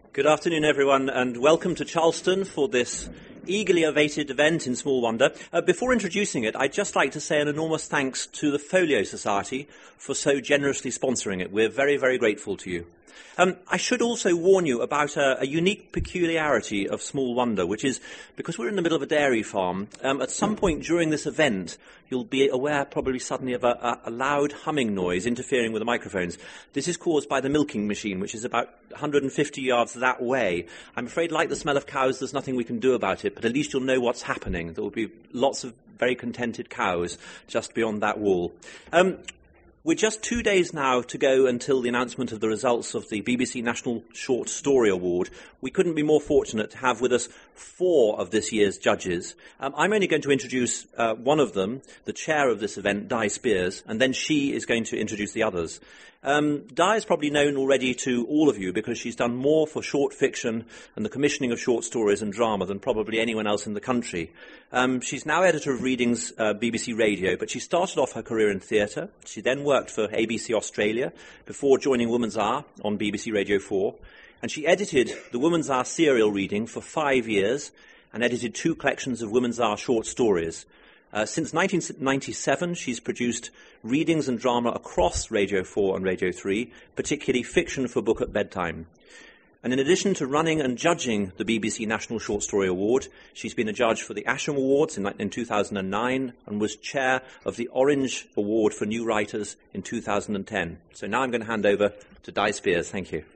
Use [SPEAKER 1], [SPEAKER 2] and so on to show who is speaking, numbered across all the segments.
[SPEAKER 1] Good afternoon, everyone, and welcome to Charleston for this eagerly awaited event in Small Wonder. Before introducing it, I'd just like to say an enormous thanks to the Folio Society for so generously sponsoring it. We're very, very grateful to you. I should also warn you about a unique peculiarity of Small Wonder, which is, because we're in the middle of a dairy farm, at some point during this event, you'll be aware probably suddenly of a loud humming noise interfering with the microphones. This is caused by the milking machine, which is about 150 yards that way. I'm afraid, like the smell of cows, there's nothing we can do about it, but at least you'll know what's happening. There will be lots of very contented cows just beyond that wall. We're just 2 days now to go until the announcement of the results of the BBC National Short Story Award. We couldn't be more fortunate to have with us 4 of this year's judges. I'm only going to introduce one of them, the chair of this event, Di Spears, and then she is going to introduce the others. Di is probably known already to all of you because she's done more for short fiction and the commissioning of short stories and drama than probably anyone else in the country. She's now editor of Readings BBC Radio, but she started off her career in theatre. She then worked for ABC Australia before joining Woman's Hour on BBC Radio 4. And she edited the Woman's Hour serial reading for 5 years and edited 2 collections of Woman's Hour short stories. Since 1997, she's produced readings and drama across Radio 4 and Radio 3, particularly fiction for book at bedtime. And in addition to running and judging the BBC National Short Story Award, she's been a judge for the Asham Awards in 2009 and was chair of the Orange Award for New Writers in 2010. So now I'm going to hand over to Di Spears. Thank you.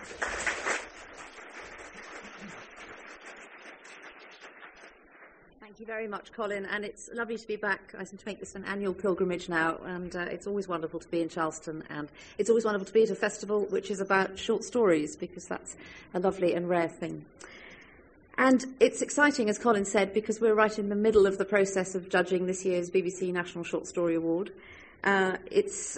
[SPEAKER 2] Thank you very much, Colin, and it's lovely to be back. I seem to make this an annual pilgrimage now, and it's always wonderful to be in Charleston, and it's always wonderful to be at a festival which is about short stories, because that's a lovely and rare thing. And it's exciting, as Colin said, because we're right in the middle of the process of judging this year's BBC National Short Story Award. It's,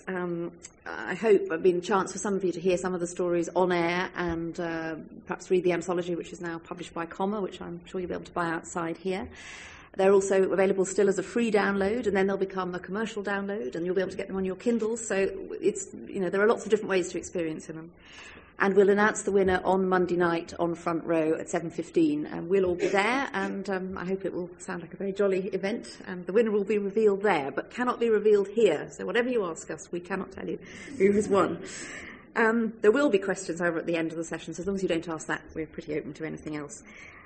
[SPEAKER 2] I hope, been a chance for some of you to hear some of the stories on air and perhaps read the anthology, which is now published by Comma, which I'm sure you'll be able to buy outside here. They're also available still as a free download, and then they'll become a commercial download, and you'll be able to get them on your Kindle. So it's, there are lots of different ways to experience them. And we'll announce the winner on Monday night on Front Row at 7:15. And we'll all be there, and I hope it will sound like a very jolly event. And the winner will be revealed there, but cannot be revealed here. So whatever you ask us, we cannot tell you who has won. There will be questions over at the end of the session, so as long as you don't ask that, we're pretty open to anything else.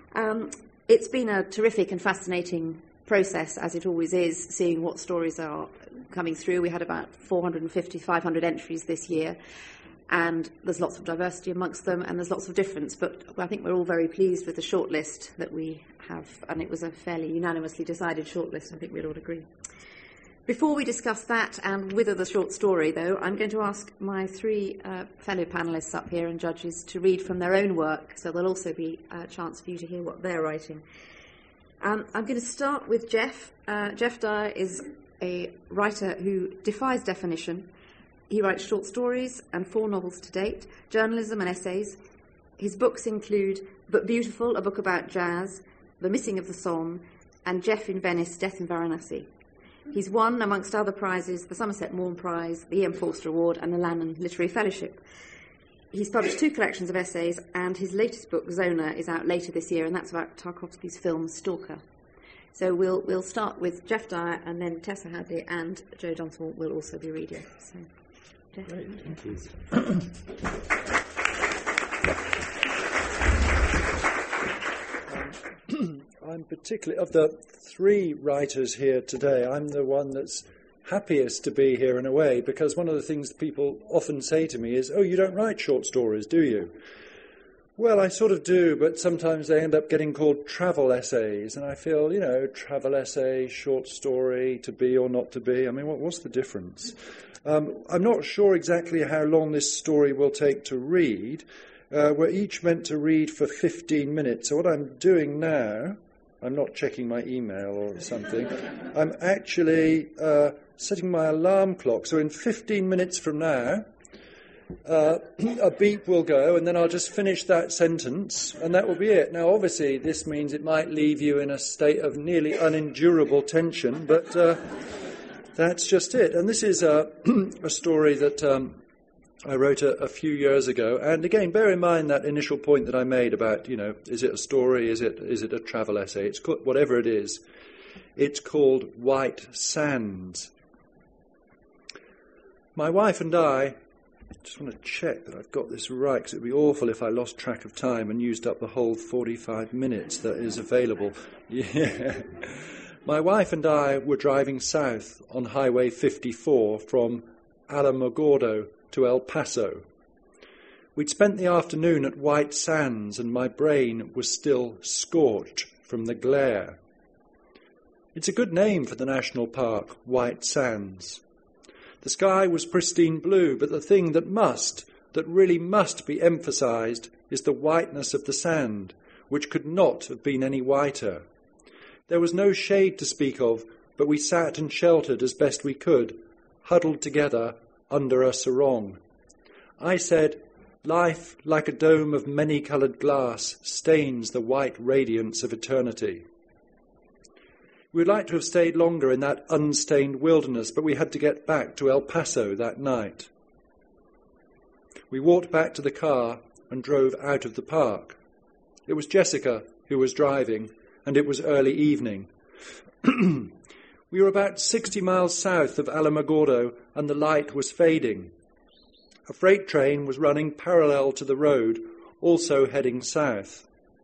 [SPEAKER 2] It's been a terrific and fascinating process, as it always is, seeing what stories are coming through. We had about 450, 500 entries this year. And there's lots of diversity amongst them, and there's lots of difference. But I think we're all very pleased with the shortlist that we have, and it was a fairly unanimously decided shortlist, I think we'd all agree. Before we discuss that and wither the short story, though, I'm going to ask my 3 fellow panellists up here and judges to read from their own work, so there'll also be a chance for you to hear what they're writing. I'm going to start with Jeff. Jeff Dyer is a writer who defies definition. He writes short stories and 4 novels to date, journalism and essays. His books include But Beautiful, a book about jazz, The Missing of the Song, and Jeff in Venice, Death in Varanasi. He's won, amongst other prizes, the Somerset Maugham Prize, the Ian Forster Award, and the Lannan Literary Fellowship. He's published 2 collections of essays, and his latest book, Zona, is out later this year, and that's about Tarkovsky's film Stalker. So we'll start with Jeff Dyer, and then Tessa Hadley and Joe Johnson will also be reading. So.
[SPEAKER 3] Great, thank you. I'm particularly, of the 3 writers here today, I'm the one that's happiest to be here in a way, because one of the things people often say to me is, oh, you don't write short stories, do you? Well, I sort of do, but sometimes they end up getting called travel essays, and I feel, travel essay, short story, to be or not to be, I mean, what's the difference? I'm not sure exactly how long this story will take to read. We're each meant to read for 15 minutes. So what I'm doing now, I'm not checking my email or something. I'm actually setting my alarm clock. So in 15 minutes from now, a beep will go, and then I'll just finish that sentence, and that will be it. Now, obviously, this means it might leave you in a state of nearly unendurable tension, but that's just it. And this is a story that I wrote a few years ago. And again, bear in mind that initial point that I made about, is it a story? Is it a travel essay? It's called, whatever it is. It's called White Sands. My wife and I just want to check that I've got this right, because it would be awful if I lost track of time and used up the whole 45 minutes that is available. Yeah. My wife and I were driving south on Highway 54 from Alamogordo to El Paso. We'd spent the afternoon at White Sands, and my brain was still scorched from the glare. It's a good name for the national park, White Sands. The sky was pristine blue, but the thing that really must be emphasised is the whiteness of the sand, which could not have been any whiter. There was no shade to speak of, but we sat and sheltered as best we could, huddled together under a sarong. I said, "Life, like a dome of many-coloured glass, stains the white radiance of eternity." We would like to have stayed longer in that unstained wilderness, but we had to get back to El Paso that night. We walked back to the car and drove out of the park. It was Jessica who was driving, and it was early evening. We were about 60 miles south of Alamogordo, and the light was fading. A freight train was running parallel to the road, also heading south.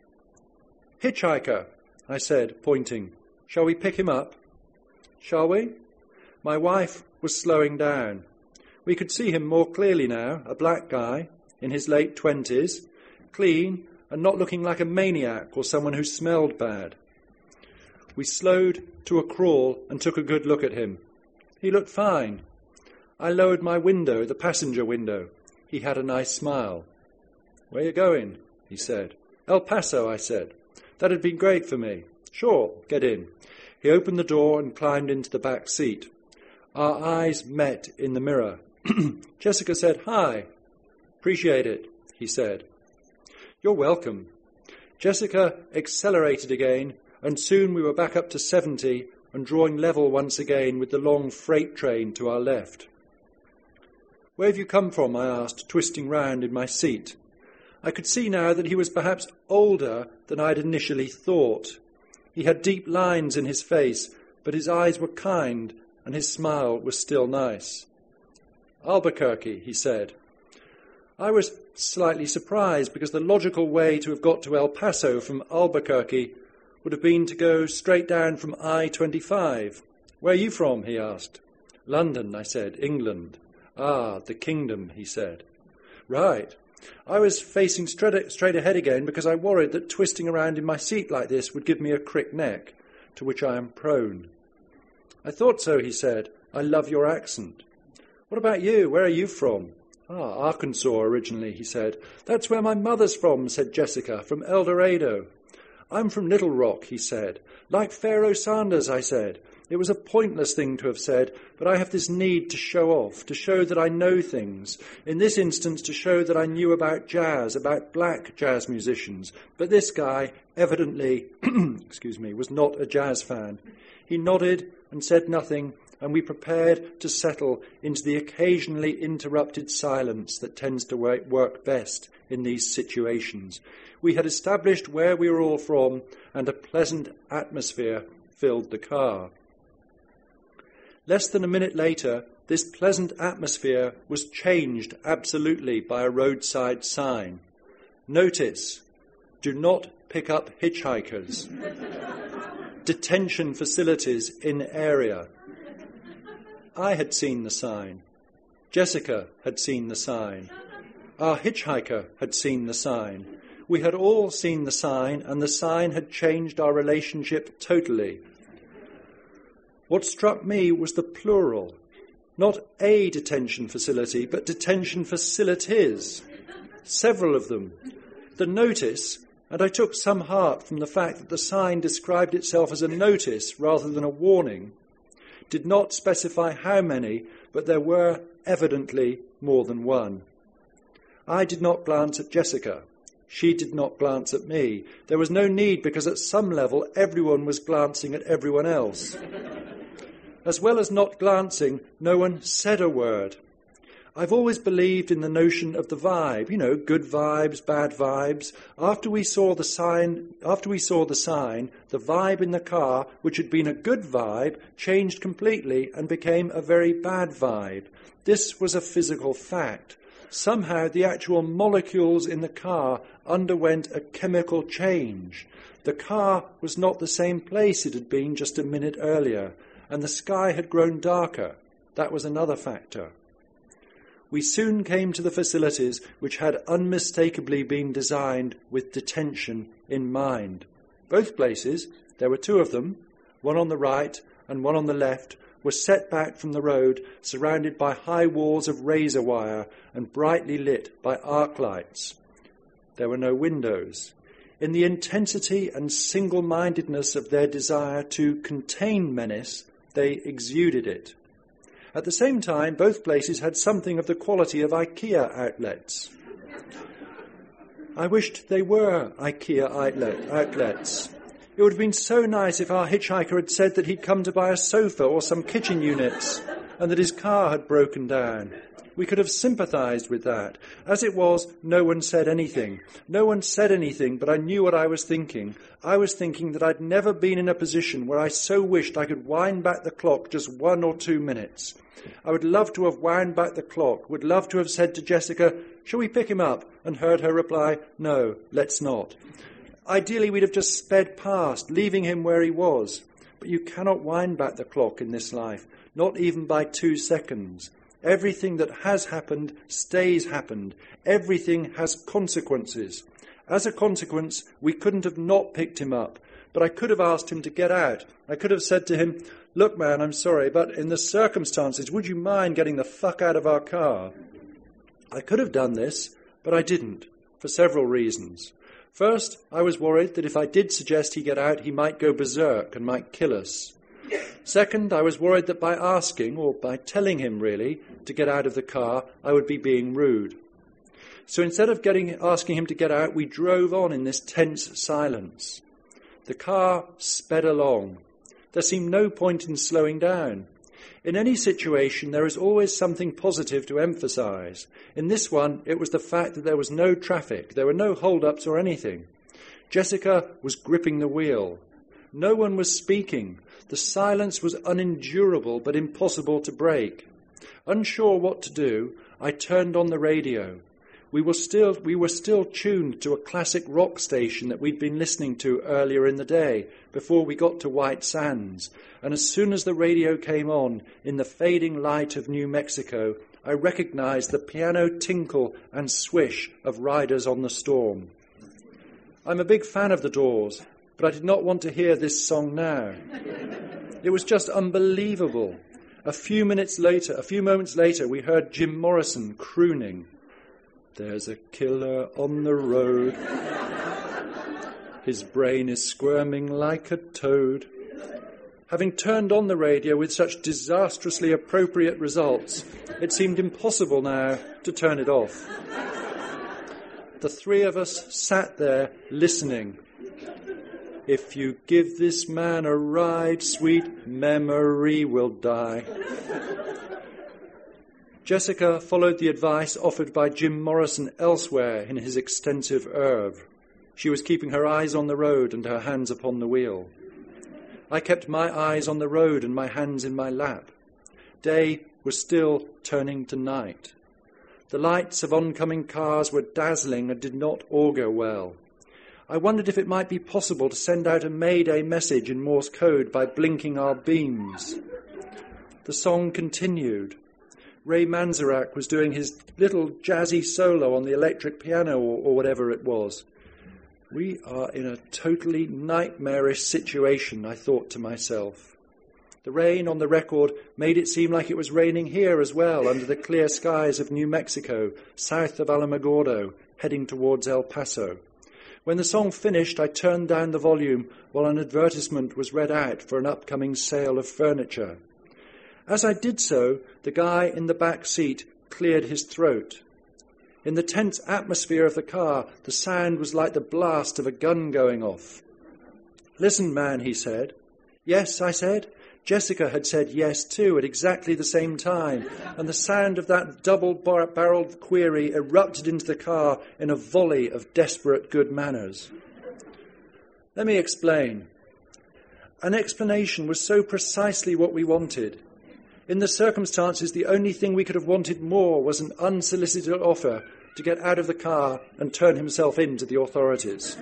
[SPEAKER 3] "Hitchhiker," I said, pointing. "Shall we pick him up?" "Shall we?" My wife was slowing down. We could see him more clearly now, a black guy, in his late 20s, clean and not looking like a maniac or someone who smelled bad. We slowed to a crawl and took a good look at him. He looked fine. I lowered my window, the passenger window. He had a nice smile. "Where you going?" he said. "El Paso," I said. That had been great for me. "Sure, get in." He opened the door and climbed into the back seat. Our eyes met in the mirror. Jessica said, "Hi." "Appreciate it," he said. "You're welcome." Jessica accelerated again, and soon we were back up to 70 and drawing level once again with the long freight train to our left. "Where have you come from?" I asked, twisting round in my seat. I could see now that he was perhaps older than I'd initially thought. He had deep lines in his face, but his eyes were kind, and his smile was still nice. "Albuquerque," he said. I was slightly surprised, because the logical way to have got to El Paso from Albuquerque would have been to go straight down from I-25. "Where are you from?" he asked. "London," I said. "England." "Ah, the kingdom," he said. "Right." I was facing straight ahead again, because I worried that twisting around in my seat like this would give me a crick neck, to which I am prone. "I thought so," he said. "I love your accent." "What about you? Where are you from?" "Arkansas originally," he said. "That's where my mother's from," said Jessica, "from El Dorado." "I'm from Little Rock," he said. "Like Pharaoh Sanders," I said. It was a pointless thing to have said, but I have this need to show off, to show that I know things. In this instance, to show that I knew about jazz, about black jazz musicians. But this guy, evidently, was not a jazz fan. He nodded and said nothing, and we prepared to settle into the occasionally interrupted silence that tends to work best in these situations. We had established where we were all from, and a pleasant atmosphere filled the car. Less than a minute later, this pleasant atmosphere was changed absolutely by a roadside sign. "Notice, do not pick up hitchhikers. Detention facilities in area." I had seen the sign. Jessica had seen the sign. Our hitchhiker had seen the sign. We had all seen the sign, and the sign had changed our relationship totally. What struck me was the plural. Not a detention facility, but detention facilities. Several of them. The notice, and I took some heart from the fact that the sign described itself as a notice rather than a warning, did not specify how many, but there were evidently more than one. I did not glance at Jessica. She did not glance at me. There was no need, because at some level everyone was glancing at everyone else. As well as not glancing, no one said a word. I've always believed in the notion of the vibe, good vibes, bad vibes. After we saw the sign, the vibe in the car, which had been a good vibe, changed completely and became a very bad vibe. This was a physical fact. Somehow the actual molecules in the car underwent a chemical change. The car was not the same place it had been just a minute earlier, and the sky had grown darker. That was another factor. We soon came to the facilities which had unmistakably been designed with detention in mind. Both places, there were two of them, one on the right and one on the left, were set back from the road, surrounded by high walls of razor wire and brightly lit by arc lights. There were no windows. In the intensity and single-mindedness of their desire to contain menace, they exuded it. At the same time, both places had something of the quality of IKEA outlets. I wished they were IKEA outlets. It would have been so nice if our hitchhiker had said that he'd come to buy a sofa or some kitchen units and that his car had broken down. We could have sympathised with that. As it was, no one said anything. No one said anything, but I knew what I was thinking. I was thinking that I'd never been in a position where I so wished I could wind back the clock just 1 or 2 minutes. I would love to have wound back the clock, would love to have said to Jessica, "Shall we pick him up?" and heard her reply, "No, let's not." Ideally, we'd have just sped past, leaving him where he was. But you cannot wind back the clock in this life, not even by 2 seconds. Everything that has happened stays happened. Everything has consequences. As a consequence, we couldn't have not picked him up, but I could have asked him to get out. I could have said to him, "Look, man, I'm sorry, but in the circumstances, would you mind getting the fuck out of our car?" I could have done this, but I didn't, for several reasons. First, I was worried that if I did suggest he get out, he might go berserk and might kill us. Second, I was worried that by asking, or by telling him really, to get out of the car, I would be being rude. So instead of asking him to get out, we drove on in this tense silence. The car sped along. There seemed no point in slowing down. In any situation, there is always something positive to emphasise. In this one, it was the fact that there was no traffic. There were no hold-ups or anything. Jessica was gripping the wheel. No one was speaking. The silence was unendurable but impossible to break. Unsure what to do, I turned on the radio. We were still tuned to a classic rock station that we'd been listening to earlier in the day, before we got to White Sands. And as soon as the radio came on, in the fading light of New Mexico, I recognized the piano tinkle and swish of Riders on the Storm. I'm a big fan of The Doors, but I did not want to hear this song now. It was just unbelievable. A few moments later, we heard Jim Morrison crooning. "There's a killer on the road. His brain is squirming like a toad." Having turned on the radio with such disastrously appropriate results, it seemed impossible now to turn it off. The three of us sat there listening. "If you give this man a ride, sweet memory will die." Jessica followed the advice offered by Jim Morrison elsewhere in his extensive oeuvre. She was keeping her eyes on the road and her hands upon the wheel. I kept my eyes on the road and my hands in my lap. Day was still turning to night. The lights of oncoming cars were dazzling and did not augur well. I wondered if it might be possible to send out a Mayday message in Morse code by blinking our beams. The song continued. Ray Manzarek was doing his little jazzy solo on the electric piano or whatever it was. We are in a totally nightmarish situation, I thought to myself. The rain on the record made it seem like it was raining here as well, under the clear skies of New Mexico, south of Alamogordo, heading towards El Paso. When the song finished, I turned down the volume while an advertisement was read out for an upcoming sale of furniture. As I did so, the guy in the back seat cleared his throat. In the tense atmosphere of the car, the sound was like the blast of a gun going off. "Listen, man," he said. "Yes," I said. Jessica had said yes too at exactly the same time, and the sound of that double-barreled query erupted into the car in a volley of desperate good manners. Let me explain. An explanation was so precisely what we wanted. In the circumstances, the only thing we could have wanted more was an unsolicited offer to get out of the car and turn himself in to the authorities.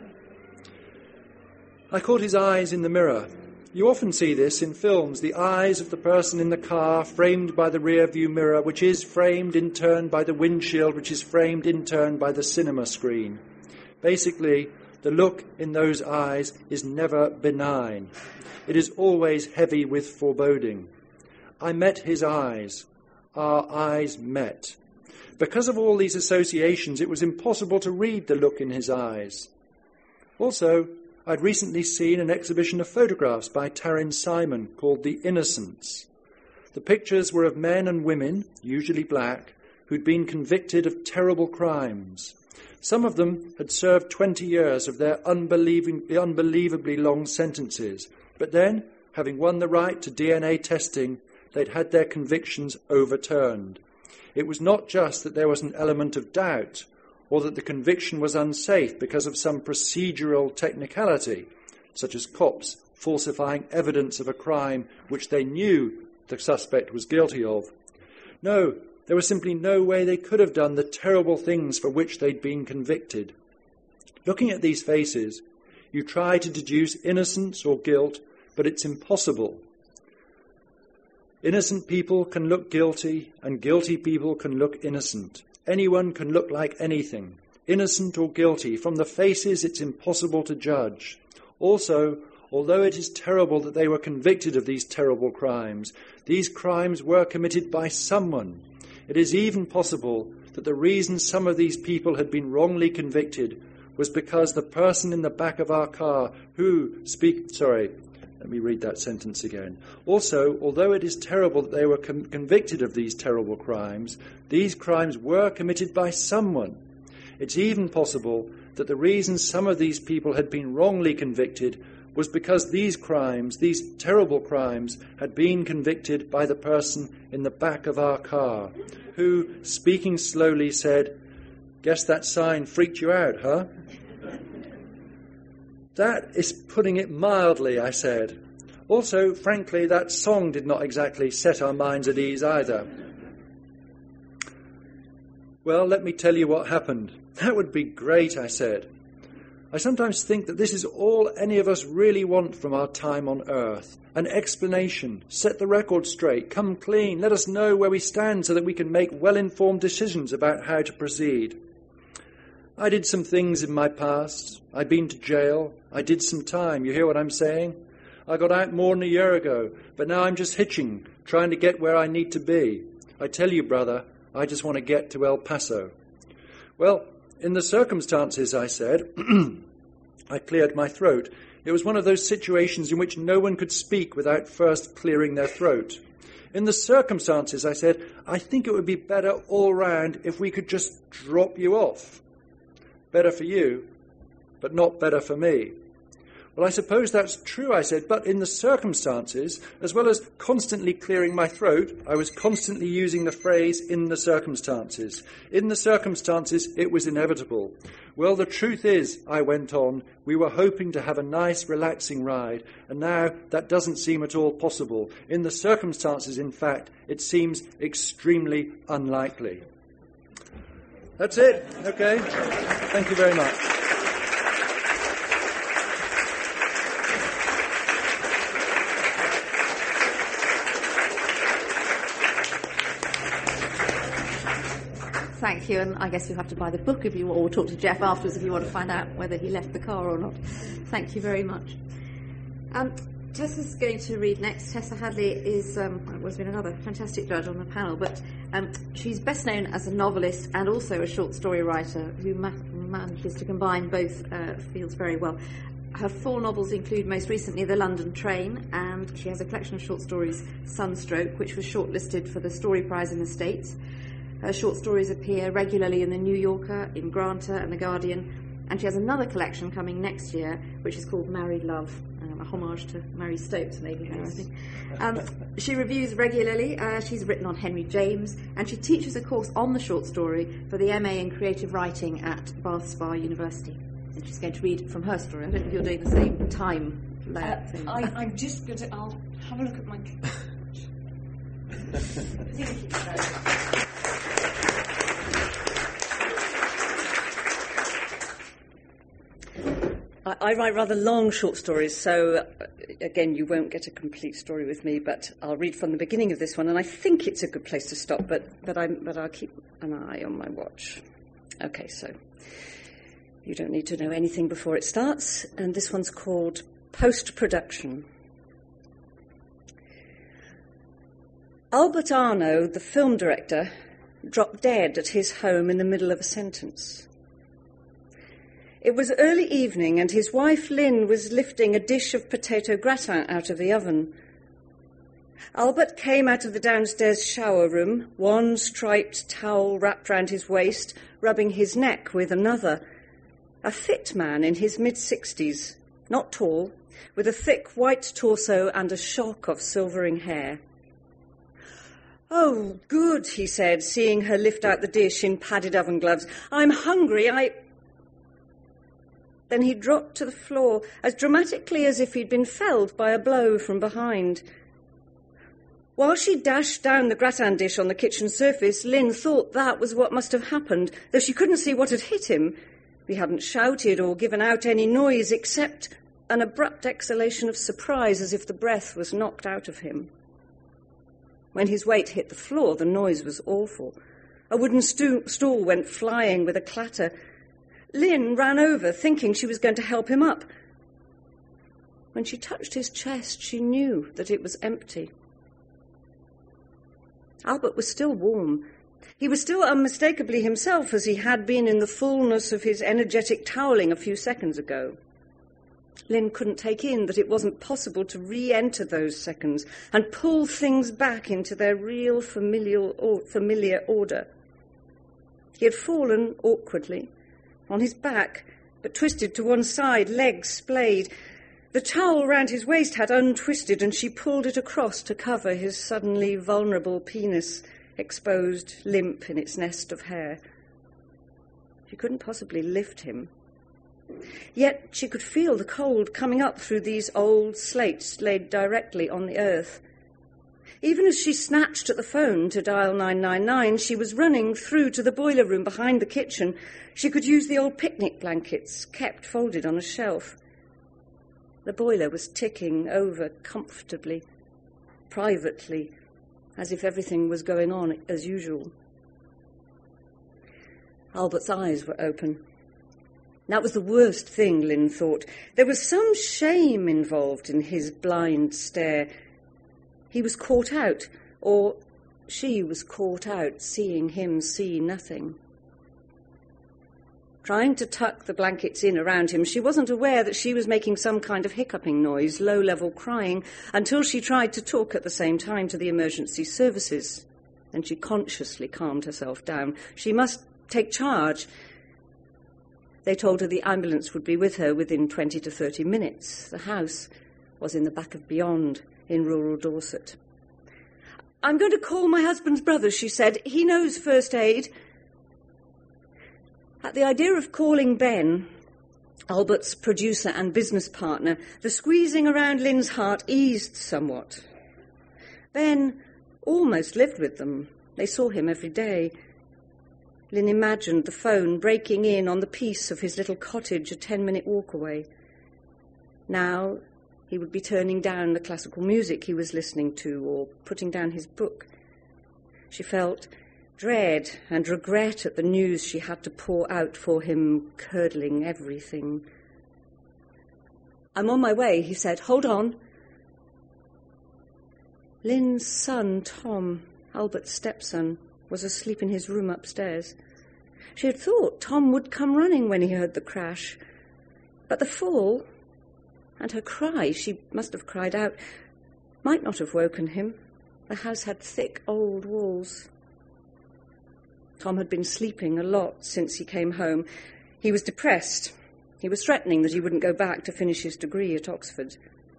[SPEAKER 3] I caught his eyes in the mirror. You often see this in films, the eyes of the person in the car framed by the rear-view mirror, which is framed in turn by the windshield, which is framed in turn by the cinema screen. Basically, the look in those eyes is never benign. It is always heavy with foreboding. I met his eyes. Our eyes met. Because of all these associations, it was impossible to read the look in his eyes. Also, I'd recently seen an exhibition of photographs by Taryn Simon called The Innocents. The pictures were of men and women, usually black, who'd been convicted of terrible crimes. Some of them had served 20 years of their unbelievably long sentences, but then, having won the right to DNA testing, they'd had their convictions overturned. It was not just that there was an element of doubt, or that the conviction was unsafe because of some procedural technicality, such as cops falsifying evidence of a crime which they knew the suspect was guilty of. No, there was simply no way they could have done the terrible things for which they'd been convicted. Looking at these faces, you try to deduce innocence or guilt, but it's impossible. Innocent people can look guilty, and guilty people can look innocent. Anyone can look like anything, innocent or guilty. From the faces, it's impossible to judge. Also, although it is terrible that they were convicted of these terrible crimes, these crimes were committed by someone. It is even possible that the reason some of these people had been wrongly convicted was because the person in the back of our car Let me read that sentence again. Also, although it is terrible that they were convicted of these terrible crimes, these crimes were committed by someone. It's even possible that the reason some of these people had been wrongly convicted was because these crimes, these terrible crimes, had been convicted by the person in the back of our car, who, speaking slowly, said, "Guess that sign freaked you out, huh?" "That is putting it mildly," I said. Also, frankly, that song did not exactly set our minds at ease either. "Well, let me tell you what happened." "That would be great," I said. I sometimes think that this is all any of us really want from our time on earth. An explanation, set the record straight, come clean, let us know where we stand so that we can make well-informed decisions about how to proceed. I did some things in my past. I've been to jail. I did some time. You hear what I'm saying? I got out more than a year ago, but now I'm just hitching, trying to get where I need to be. I tell you, brother, I just want to get to El Paso. Well, in the circumstances, I said, I cleared my throat. It was one of those situations in which no one could speak without first clearing their throat. In the circumstances, I said, I think it would be better all round if we could just drop you off. Better for you, but not better for me. Well, I suppose that's true, I said, but in the circumstances, as well as constantly clearing my throat, I was constantly using the phrase, in the circumstances. In the circumstances, it was inevitable. Well, the truth is, I went on, we were hoping to have a nice, relaxing ride, and now that doesn't seem at all possible. In the circumstances, in fact, it seems extremely unlikely. That's it. Okay. Thank you very much.
[SPEAKER 2] Thank you, and I guess you'll have to buy the book if you or talk to Jeff afterwards if you want to find out whether he left the car or not. Thank you very much. Tessa's going to read next. Tessa Hadley is has been another fantastic judge on the panel, but she's best known as a novelist and also a short story writer who manages to combine both fields very well. Her 4 novels include most recently The London Train, and she has a collection of short stories, Sunstroke, which was shortlisted for the Story Prize in the States. Her short stories appear regularly in The New Yorker, in Granta and The Guardian, and she has another collection coming next year, which is called Married Love, a homage to Mary Stopes, maybe, there, I think. She reviews regularly. She's written on Henry James, and she teaches a course on the short story for the MA in Creative Writing at Bath Spa University. And she's going to read from her story. I don't know if you're doing the same time layout thing.
[SPEAKER 4] I'm just going to... I'll have a look at my... I write rather long short stories, so again, you won't get a complete story with me, but I'll read from the beginning of this one, and I think it's a good place to stop, but I'll keep an eye on my watch. Okay, so you don't need to know anything before it starts, and this one's called Post-Production. Albert Arno, the film director, dropped dead at his home in the middle of a sentence. It was early evening, and his wife Lynn was lifting a dish of potato gratin out of the oven. Albert came out of the downstairs shower room, one striped towel wrapped round his waist, rubbing his neck with another. A fit man in his mid-60s, not tall, with a thick white torso and a shock of silvering hair. "Oh, good," he said, seeing her lift out the dish in padded oven gloves. "I'm hungry, Then he dropped to the floor as dramatically as if he'd been felled by a blow from behind. While she dashed down the gratin dish on the kitchen surface, Lynn thought that was what must have happened, though she couldn't see what had hit him. He hadn't shouted or given out any noise except an abrupt exhalation of surprise as if the breath was knocked out of him. When his weight hit the floor, the noise was awful. A wooden stool went flying with a clatter. Lynn ran over, thinking she was going to help him up. When she touched his chest, she knew that it was empty. Albert was still warm. He was still unmistakably himself as he had been in the fullness of his energetic toweling a few seconds ago. Lynn couldn't take in that it wasn't possible to re-enter those seconds and pull things back into their real familiar order. He had fallen awkwardly, on his back, but twisted to one side, legs splayed. The towel round his waist had untwisted, and she pulled it across to cover his suddenly vulnerable penis, exposed, limp in its nest of hair. She couldn't possibly lift him. Yet she could feel the cold coming up through these old slates laid directly on the earth. Even as she snatched at the phone to dial 999, she was running through to the boiler room behind the kitchen. She could use the old picnic blankets kept folded on a shelf. The boiler was ticking over comfortably, privately, as if everything was going on as usual. Albert's eyes were open. That was the worst thing, Lynn thought. There was some shame involved in his blind stare. He was caught out, or she was caught out, seeing him see nothing. Trying to tuck the blankets in around him, she wasn't aware that she was making some kind of hiccuping noise, low-level crying, until she tried to talk at the same time to the emergency services. And she consciously calmed herself down. She must take charge. They told her the ambulance would be with her within 20 to 30 minutes. The house was in the back of Beyond, in rural Dorset. "I'm going to call my husband's brother," she said. "He knows first aid." At the idea of calling Ben, Albert's producer and business partner, the squeezing around Lynn's heart eased somewhat. Ben almost lived with them. They saw him every day. Lynn imagined the phone breaking in on the peace of his little cottage a 10-minute walk away. Now he would be turning down the classical music he was listening to or putting down his book. She felt dread and regret at the news she had to pour out for him, curdling everything. "I'm on my way," he said. "Hold on." Lynn's son, Tom, Albert's stepson, was asleep in his room upstairs. She had thought Tom would come running when he heard the crash. But the fall, and her cry, she must have cried out, might not have woken him. The house had thick old walls. Tom had been sleeping a lot since he came home. He was depressed. He was threatening that he wouldn't go back to finish his degree at Oxford.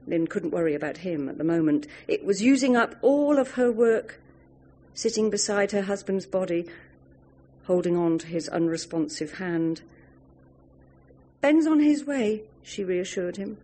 [SPEAKER 4] Lynn couldn't worry about him at the moment. It was using up all of her work, sitting beside her husband's body, holding on to his unresponsive hand. "Ben's on his way," she reassured him.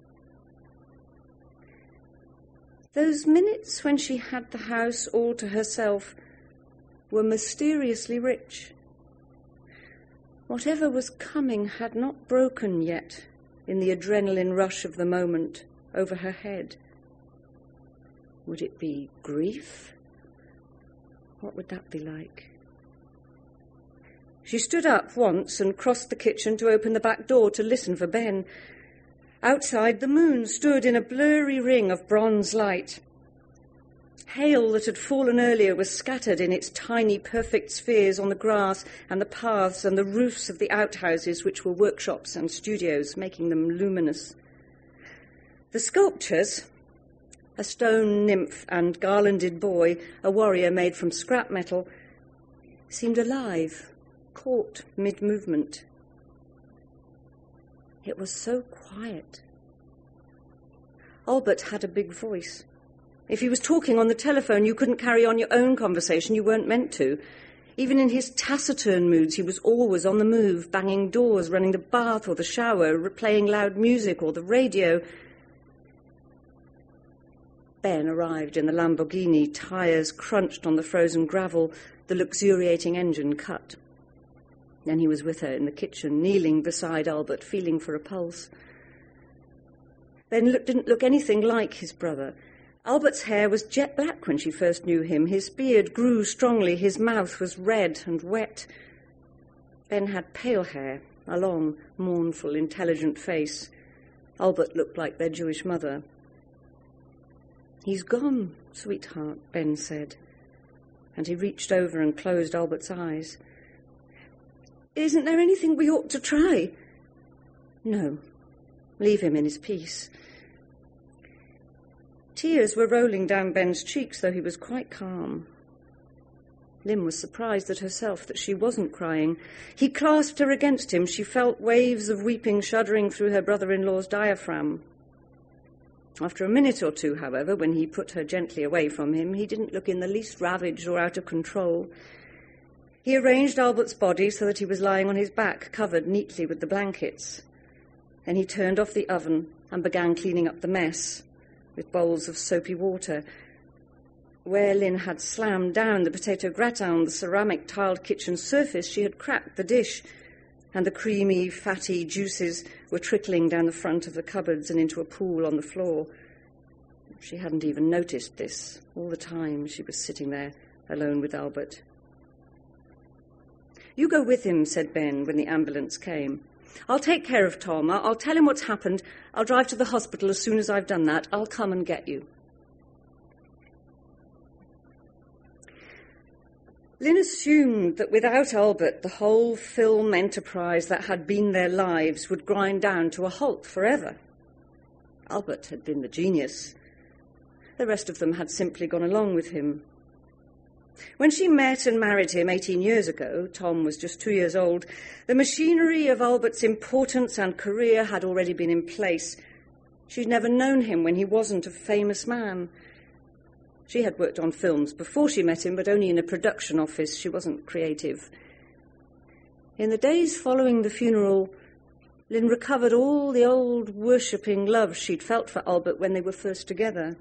[SPEAKER 4] Those minutes when she had the house all to herself were mysteriously rich. Whatever was coming had not broken yet in the adrenaline rush of the moment over her head. Would it be grief? What would that be like? She stood up once and crossed the kitchen to open the back door to listen for Ben. Outside, the moon stood in a blurry ring of bronze light. Hail that had fallen earlier was scattered in its tiny, perfect spheres on the grass and the paths and the roofs of the outhouses, which were workshops and studios, making them luminous. The sculptures, a stone nymph and garlanded boy, a warrior made from scrap metal, seemed alive, caught mid-movement. It was so quiet. Albert had a big voice. If he was talking on the telephone, you couldn't carry on your own conversation. You weren't meant to. Even in his taciturn moods, he was always on the move, banging doors, running the bath or the shower, playing loud music or the radio. Ben arrived in the Lamborghini, tyres crunched on the frozen gravel, the luxuriating engine cut. Then he was with her in the kitchen, kneeling beside Albert, feeling for a pulse. Ben didn't look anything like his brother. Albert's hair was jet black when she first knew him. His beard grew strongly. His mouth was red and wet. Ben had pale hair, a long, mournful, intelligent face. Albert looked like their Jewish mother. "He's gone, sweetheart," Ben said, and he reached over and closed Albert's eyes. "Isn't there anything we ought to try?" "No. Leave him in his peace." Tears were rolling down Ben's cheeks, though he was quite calm. Lynn was surprised at herself that she wasn't crying. He clasped her against him. She felt waves of weeping shuddering through her brother-in-law's diaphragm. After a minute or two, however, when he put her gently away from him, he didn't look in the least ravaged or out of control. He arranged Albert's body so that he was lying on his back, covered neatly with the blankets. Then he turned off the oven and began cleaning up the mess with bowls of soapy water. Where Lynn had slammed down the potato gratin on the ceramic tiled kitchen surface, she had cracked the dish, and the creamy, fatty juices were trickling down the front of the cupboards and into a pool on the floor. She hadn't even noticed this all the time she was sitting there alone with Albert. "You go with him," said Ben when the ambulance came. "I'll take care of Tom. I'll tell him what's happened. I'll drive to the hospital as soon as I've done that. I'll come and get you." Lynn assumed that without Albert, the whole film enterprise that had been their lives would grind down to a halt forever. Albert had been the genius. The rest of them had simply gone along with him. When she met and married him 18 years ago, Tom was just 2 years old, the machinery of Albert's importance and career had already been in place. She'd never known him when he wasn't a famous man. She had worked on films before she met him, but only in a production office. She wasn't creative. In the days following the funeral, Lynn recovered all the old worshipping love she'd felt for Albert when they were first together.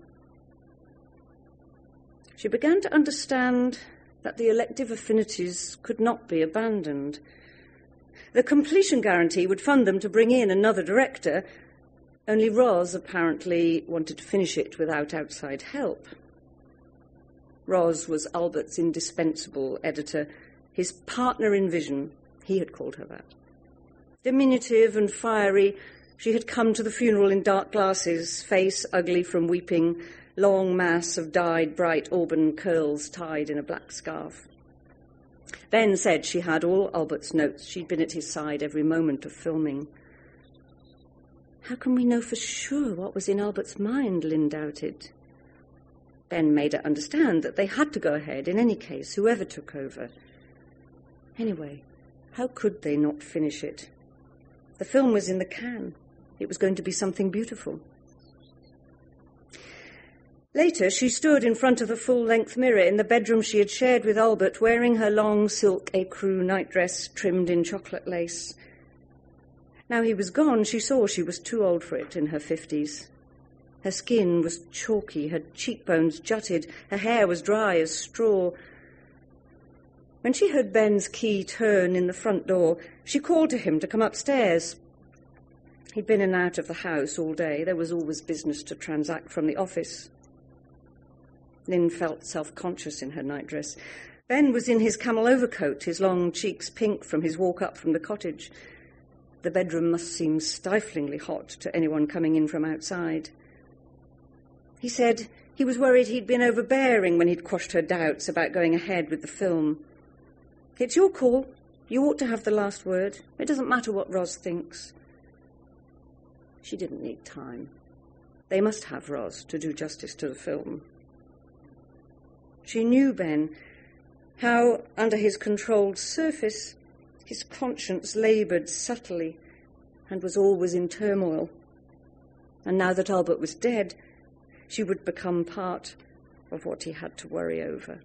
[SPEAKER 4] She began to understand that the elective affinities could not be abandoned. The completion guarantee would fund them to bring in another director, only Roz apparently wanted to finish it without outside help. Roz was Albert's indispensable editor, his partner in vision. He had called her that. Diminutive and fiery, she had come to the funeral in dark glasses, face ugly from weeping, long mass of dyed bright auburn curls tied in a black scarf. Ben said she had all Albert's notes. She'd been at his side every moment of filming. How can we know for sure what was in Albert's mind, Lynn doubted. Ben made her understand that they had to go ahead in any case, whoever took over. Anyway, how could they not finish it? The film was in the can. It was going to be something beautiful. Later, she stood in front of the full-length mirror in the bedroom she had shared with Albert, wearing her long silk écru nightdress trimmed in chocolate lace. Now he was gone, she saw she was too old for it in her 50s. Her skin was chalky, her cheekbones jutted, her hair was dry as straw. When she heard Ben's key turn in the front door, she called to him to come upstairs. He'd been in and out of the house all day. There was always business to transact from the office. Lynn felt self-conscious in her nightdress. Ben was in his camel overcoat, his long cheeks pink from his walk up from the cottage. The bedroom must seem stiflingly hot to anyone coming in from outside. He said he was worried he'd been overbearing when he'd quashed her doubts about going ahead with the film. It's your call. You ought to have the last word. It doesn't matter what Ros thinks. She didn't need time. They must have Ros to do justice to the film. She knew Ben, how, under his controlled surface, his conscience laboured subtly and was always in turmoil. And now that Albert was dead, she would become part of what he had to worry over.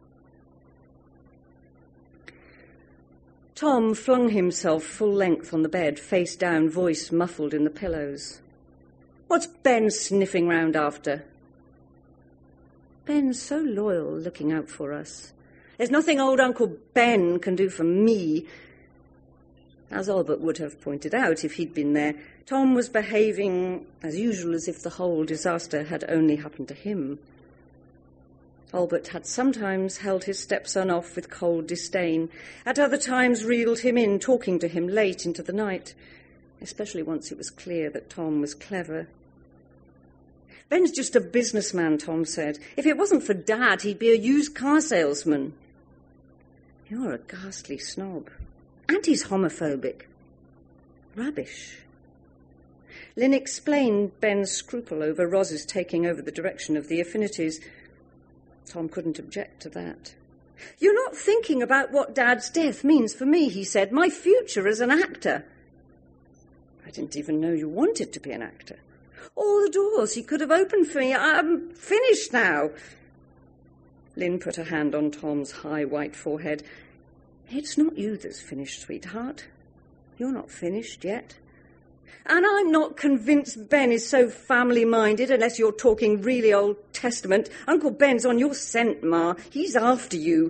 [SPEAKER 4] Tom flung himself full length on the bed, face down, voice muffled in the pillows. "What's Ben sniffing round after?" "Ben's so loyal, looking out for us. There's nothing old Uncle Ben can do for me." As Albert would have pointed out if he'd been there, Tom was behaving as usual, as if the whole disaster had only happened to him. Albert had sometimes held his stepson off with cold disdain, at other times reeled him in, talking to him late into the night, especially once it was clear that Tom was clever. "Ben's just a businessman," Tom said. "If it wasn't for Dad, he'd be a used car salesman." "You're a ghastly snob. And he's homophobic." "Rubbish." Lynn explained Ben's scruple over Ros's taking over the direction of the Affinities. Tom couldn't object to that. "You're not thinking about what Dad's death means for me," he said. "My future as an actor." "I didn't even know you wanted to be an actor." "All the doors he could have opened for me. I'm finished now." Lynn put her hand on Tom's high white forehead. "It's not you that's finished, sweetheart. You're not finished yet. And I'm not convinced Ben is so family-minded, unless you're talking really Old Testament. Uncle Ben's on your scent, Ma. He's after you."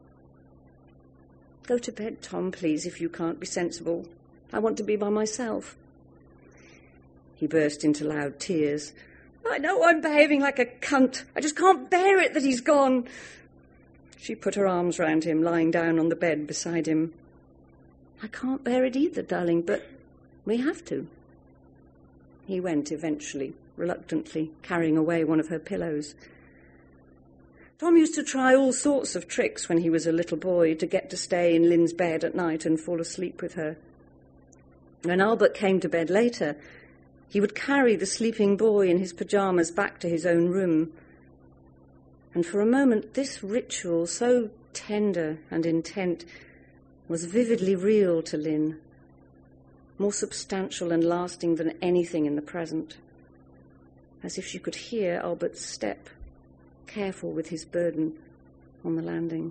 [SPEAKER 4] "Go to bed, Tom, please, if you can't be sensible. I want to be by myself." He burst into loud tears. "I know I'm behaving like a cunt. I just can't bear it that he's gone." She put her arms round him, lying down on the bed beside him. "I can't bear it either, darling, but we have to." He went eventually, reluctantly, carrying away one of her pillows. Tom used to try all sorts of tricks when he was a little boy to get to stay in Lynn's bed at night and fall asleep with her. When Albert came to bed later, he would carry the sleeping boy in his pyjamas back to his own room. And for a moment, this ritual, so tender and intent, was vividly real to Lynn, more substantial and lasting than anything in the present, as if she could hear Albert's step, careful with his burden, on the landing.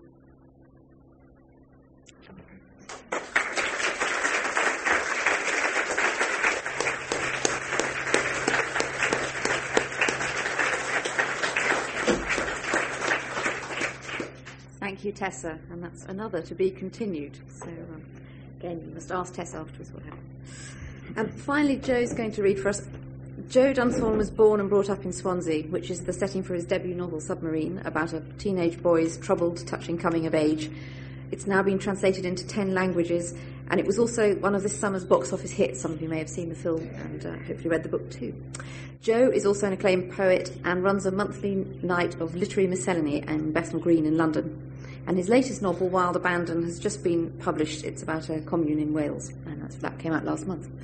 [SPEAKER 2] Thank you, Tessa, and that's another to be continued. So, again, you must ask Tessa afterwards what happened. Finally, Joe's going to read for us. Joe Dunthorne was born and brought up in Swansea, which is the setting for his debut novel, Submarine, about a teenage boy's troubled, touching coming of age. It's now been translated into 10 languages, and it was also one of this summer's box office hits. Some of you may have seen the film and hopefully read the book too. Joe is also an acclaimed poet and runs a monthly night of literary miscellany in Bethnal Green in London. And his latest novel, Wild Abandon, has just been published. It's about a commune in Wales, and that came out last month.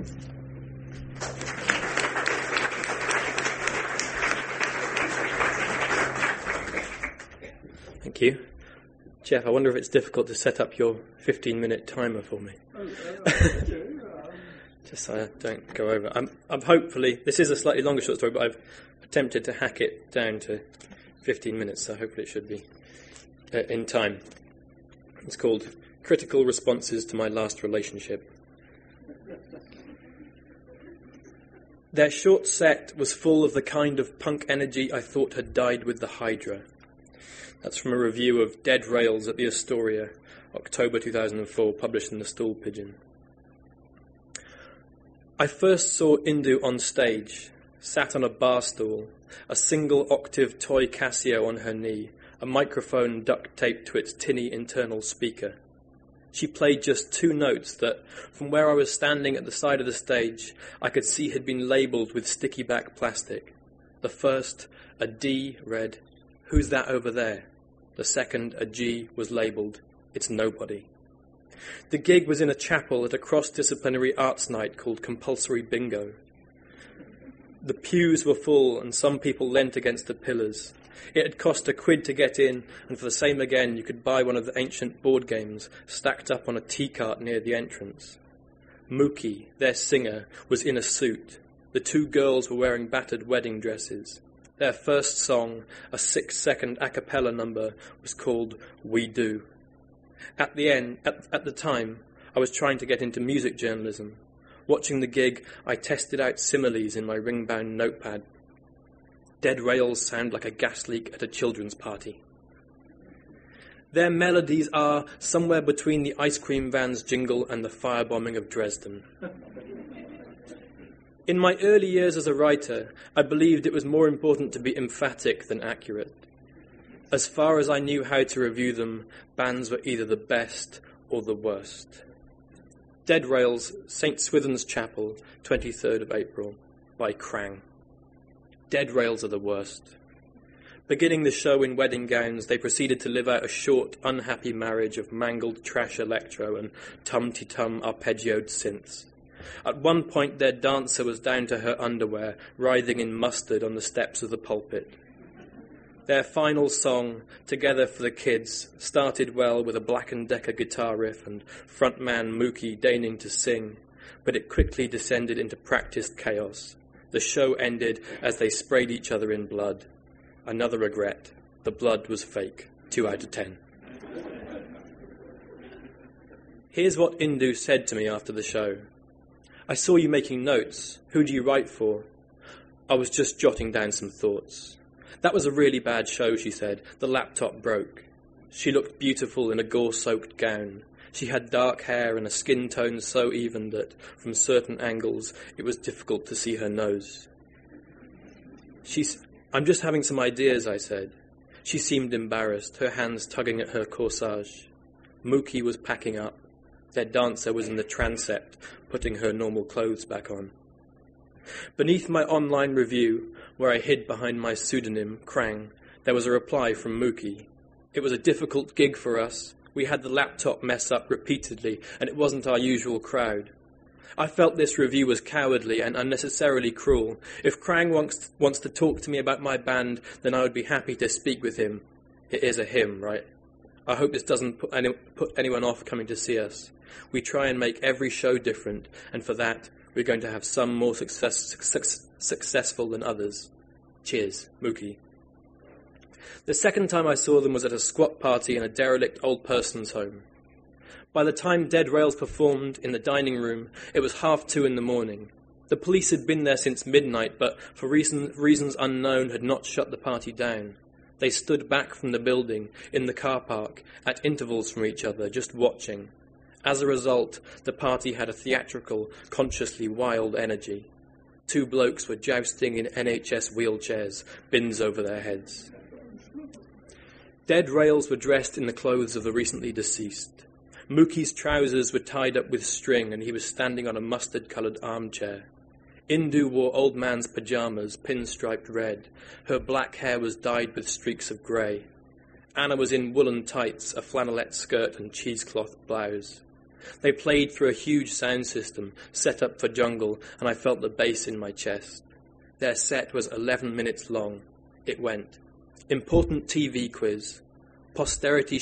[SPEAKER 5] Thank you. Jeff, I wonder if it's difficult to set up your 15-minute timer for me. just so I don't go over. I'm hopefully, this is a slightly longer short story, but I've attempted to hack it down to 15 minutes, so hopefully it should be in time. It's called Critical Responses to My Last Relationship. Their short set was full of the kind of punk energy I thought had died with the Hydra. That's from a review of Dead Rails at the Astoria, October 2004, published in the Stool Pigeon. I first saw Indu on stage, sat on a bar stool, a single-octave toy Casio on her knee, a microphone duct-taped to its tinny internal speaker. She played just 2 notes that, from where I was standing at the side of the stage, I could see had been labelled with sticky-back plastic. The first, a D, read, "Who's that over there?" The second, a G, was labelled, "It's nobody." The gig was in a chapel at a cross-disciplinary arts night called Compulsory Bingo. The pews were full and some people leant against the pillars. It had cost £1 to get in, and for the same again you could buy one of the ancient board games stacked up on a tea cart near the entrance. Mookie, their singer, was in a suit. The 2 girls were wearing battered wedding dresses. Their first song, a 6-second a cappella number, was called We Do. At the time, I was trying to get into music journalism. Watching the gig, I tested out similes in my ring-bound notepad. Dead Rails sound like a gas leak at a children's party. Their melodies are somewhere between the ice cream van's jingle and the firebombing of Dresden. In my early years as a writer, I believed it was more important to be emphatic than accurate. As far as I knew how to review them, bands were either the best or the worst. Dead Rails, St. Swithin's Chapel, 23rd of April, by Krang. Dead Rails are the worst. Beginning the show in wedding gowns, they proceeded to live out a short, unhappy marriage of mangled trash electro and tum-ti-tum arpeggioed synths. At one point, their dancer was down to her underwear, writhing in mustard on the steps of the pulpit. Their final song, Together for the Kids, started well with a Black & Decker guitar riff and frontman Mookie deigning to sing, but it quickly descended into practiced chaos. The show ended as they sprayed each other in blood. Another regret. The blood was fake. 2 out of 10. Here's what Indu said to me after the show. "I saw you making notes. Who do you write for?" "I was just jotting down some thoughts." "That was a really bad show," she said. "The laptop broke." She looked beautiful in a gore-soaked gown. She had dark hair and a skin tone so even that, from certain angles, it was difficult to see her nose. "I'm just having some ideas," I said. She seemed embarrassed, her hands tugging at her corsage. Mookie was packing up. Their dancer was in the transept, putting her normal clothes back on. Beneath my online review, where I hid behind my pseudonym, Krang, there was a reply from Mookie. "It was a difficult gig for us. We had the laptop mess up repeatedly, and it wasn't our usual crowd. I felt this review was cowardly and unnecessarily cruel. If Krang wants to talk to me about my band, then I would be happy to speak with him." It is a him, right? I hope this doesn't put anyone off coming to see us. We try and make every show different, and for that, we're going to have some more successful than others. Cheers, Mookie. The second time I saw them was at a squat party in a derelict old person's home. By the time Dead Rails performed in the dining room, it was 2:30 in the morning. The police had been there since midnight, but for reasons unknown had not shut the party down. They stood back from the building, in the car park, at intervals from each other, just watching. As a result, the party had a theatrical, consciously wild energy. 2 blokes were jousting in NHS wheelchairs, bins over their heads. Dead Rails were dressed in the clothes of the recently deceased. Mookie's trousers were tied up with string and he was standing on a mustard-coloured armchair. Indu wore old man's pyjamas, pinstriped red. Her black hair was dyed with streaks of grey. Anna was in woolen tights, a flannelette skirt and cheesecloth blouse. They played through a huge sound system, set up for jungle, and I felt the bass in my chest. Their set was 11 minutes long. It went, "Important TV quiz. Posterity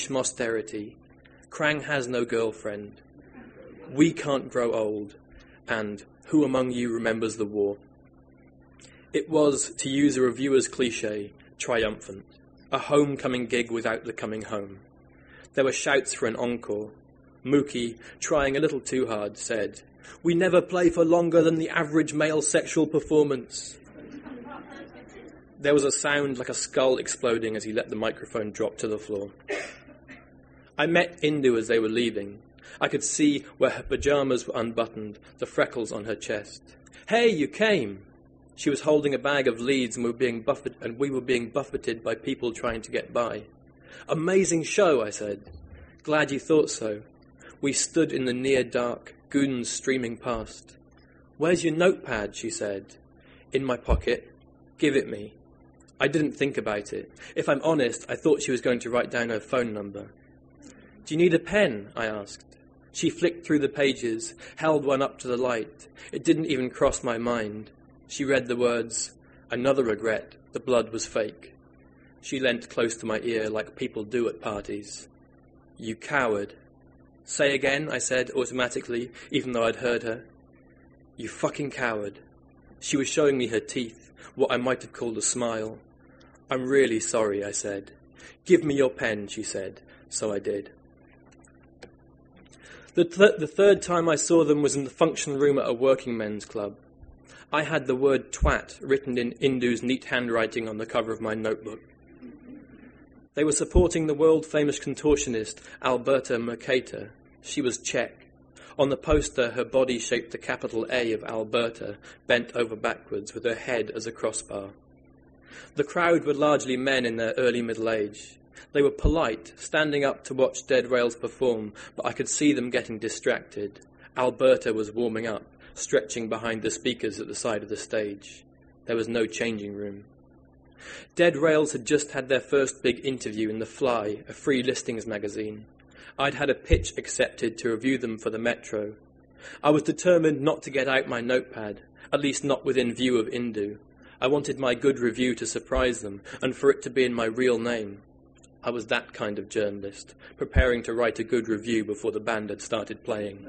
[SPEAKER 5] schmosterity. Krang has no girlfriend. We can't grow old. And Who among you remembers the war? It was, to use a reviewer's cliché, triumphant. A homecoming gig without the coming home. There were shouts for an encore. Mookie, trying a little too hard, said, "We never play for longer than the average male sexual performance." There was a sound like a skull exploding as he let the microphone drop to the floor. I met Indu as they were leaving. I could see where her pyjamas were unbuttoned, the freckles on her chest. "Hey, you came!" She was holding a bag of leads and we were being buffeted by people trying to get by. "Amazing show," I said. "Glad you thought so." We stood in the near dark, goons streaming past. "Where's your notepad?" she said. "In my pocket. Give it me." I didn't think about it. If I'm honest, I thought she was going to write down her phone number. "Do you need a pen?" I asked. She flicked through the pages, held one up to the light. It didn't even cross my mind. She read the words, "Another regret, the blood was fake." She leant close to my ear like people do at parties. "You coward." "Say again," I said automatically, even though I'd heard her. "You fucking coward." She was showing me her teeth, what I might have called a smile. "I'm really sorry," I said. "Give me your pen," she said, so I did. The third time I saw them was in the function room at a working men's club. I had the word twat written in Indu's neat handwriting on the cover of my notebook. They were supporting the world-famous contortionist Alberta Mercator. She was Czech. On the poster, her body shaped the capital A of Alberta, bent over backwards, with her head as a crossbar. The crowd were largely men in their early middle age. They were polite, standing up to watch Dead Rails perform, but I could see them getting distracted. Alberta was warming up, stretching behind the speakers at the side of the stage. There was no changing room. Dead Rails had just had their first big interview in The Fly, a free listings magazine. I'd had a pitch accepted to review them for the Metro. I was determined not to get out my notepad, at least not within view of Indu. I wanted my good review to surprise them, and for it to be in my real name. I was that kind of journalist, preparing to write a good review before the band had started playing.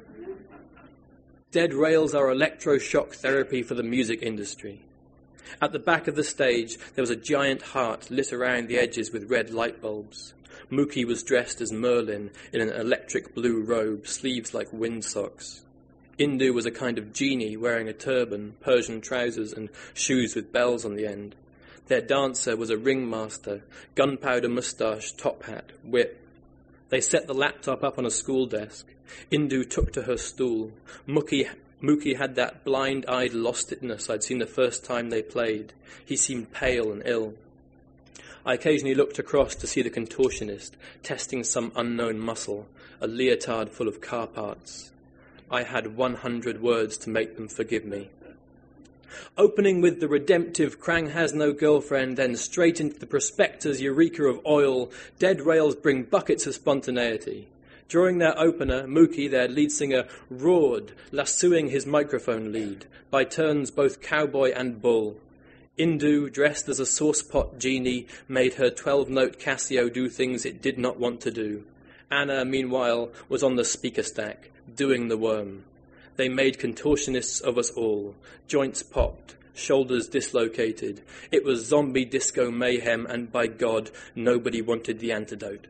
[SPEAKER 5] Dead Rails are electroshock therapy for the music industry. At the back of the stage, there was a giant heart lit around the edges with red light bulbs. Mookie was dressed as Merlin in an electric blue robe, sleeves like windsocks. Indu was a kind of genie wearing a turban, Persian trousers, and shoes with bells on the end. Their dancer was a ringmaster, gunpowder moustache, top hat, whip. They set the laptop up on a school desk. Indu took to her stool. Mookie had that blind-eyed lost-itness I'd seen the first time they played. He seemed pale and ill. I occasionally looked across to see the contortionist, testing some unknown muscle, a leotard full of car parts. I had 100 words to make them forgive me. Opening with the redemptive Krang has no girlfriend, then straight into the prospector's eureka of oil, Dead Rails bring buckets of spontaneity. During their opener, Mookie, their lead singer, roared, lassoing his microphone lead, by turns both cowboy and bull. Indu, dressed as a saucepot genie, made her 12-note Casio do things it did not want to do. Anna, meanwhile, was on the speaker stack, doing the worm. They made contortionists of us all. Joints popped, shoulders dislocated. It was zombie disco mayhem, and by God, nobody wanted the antidote.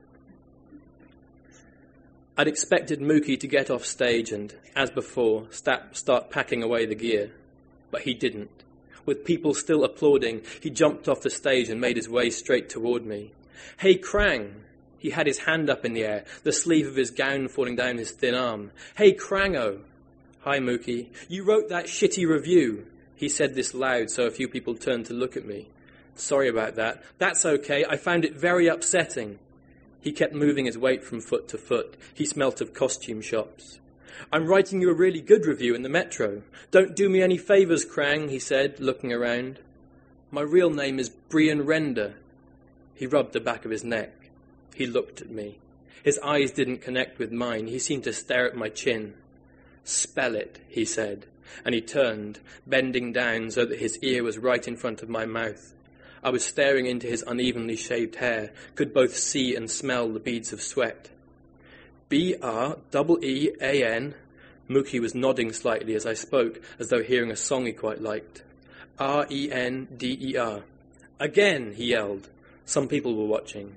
[SPEAKER 5] I'd expected Mookie to get off stage and, as before, start packing away the gear. But he didn't. With people still applauding, he jumped off the stage and made his way straight toward me. "Hey, Krang!" He had his hand up in the air, the sleeve of his gown falling down his thin arm. "Hey, Krango!" "Hi, Mookie. You wrote that shitty review." He said this loud, so a few people turned to look at me. "Sorry about that." "That's okay. I found it very upsetting." He kept moving his weight from foot to foot. He smelt of costume shops. "I'm writing you a really good review in the Metro. Don't do me any favours, Krang," he said, looking around. "My real name is Brian Render." He rubbed the back of his neck. He looked at me. His eyes didn't connect with mine. He seemed to stare at my chin. "Spell it," he said, and he turned, bending down so that his ear was right in front of my mouth. I was staring into his unevenly shaved hair, could both see and smell the beads of sweat. "Brean, Mookie was nodding slightly as I spoke, as though hearing a song he quite liked. R-E-N-D-E-R. Again, he yelled. Some people were watching.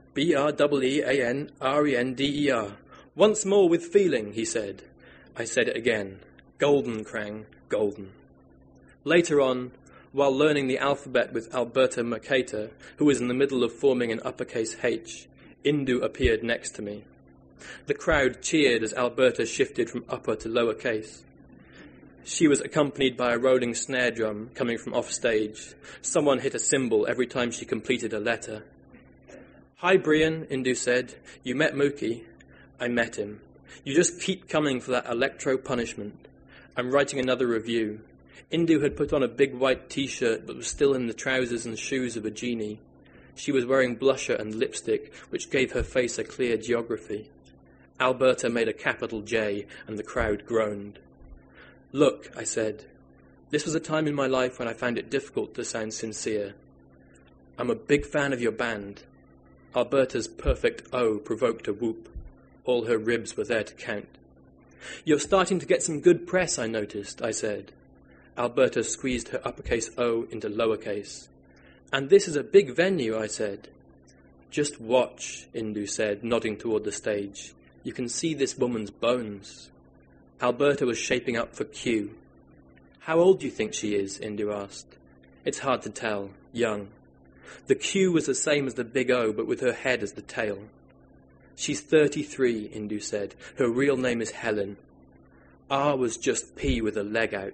[SPEAKER 5] B-R-E-E-A-N-R-E-N-D-E-R. Once more with feeling, he said. I said it again. Golden, Krang, golden. Later on, while learning the alphabet with Alberta Mercator, who was in the middle of forming an uppercase H, Indu appeared next to me. The crowd cheered as Alberta shifted from upper to lower case. She was accompanied by a rolling snare drum coming from off stage. Someone hit a cymbal every time she completed a letter. Hi, Brian, Indu said. You met Mookie? I met him. You just keep coming for that electro punishment. I'm writing another review. Indu had put on a big white T-shirt but was still in the trousers and shoes of a genie. She was wearing blusher and lipstick, which gave her face a clear geography. Alberta made a capital J, and the crowd groaned. Look, I said, this was a time in my life when I found it difficult to sound sincere. I'm a big fan of your band. Alberta's perfect O provoked a whoop. All her ribs were there to count. You're starting to get some good press, I noticed, I said. Alberta squeezed her uppercase O into lowercase. And this is a big venue, I said. Just watch, Indu said, nodding toward the stage. You can see this woman's bones. Alberta was shaping up for Q. How old do you think she is? Indu asked. It's hard to tell. Young. The Q was the same as the big O, but with her head as the tail. She's 33, Indu said. Her real name is Helen. R was just P with a leg out.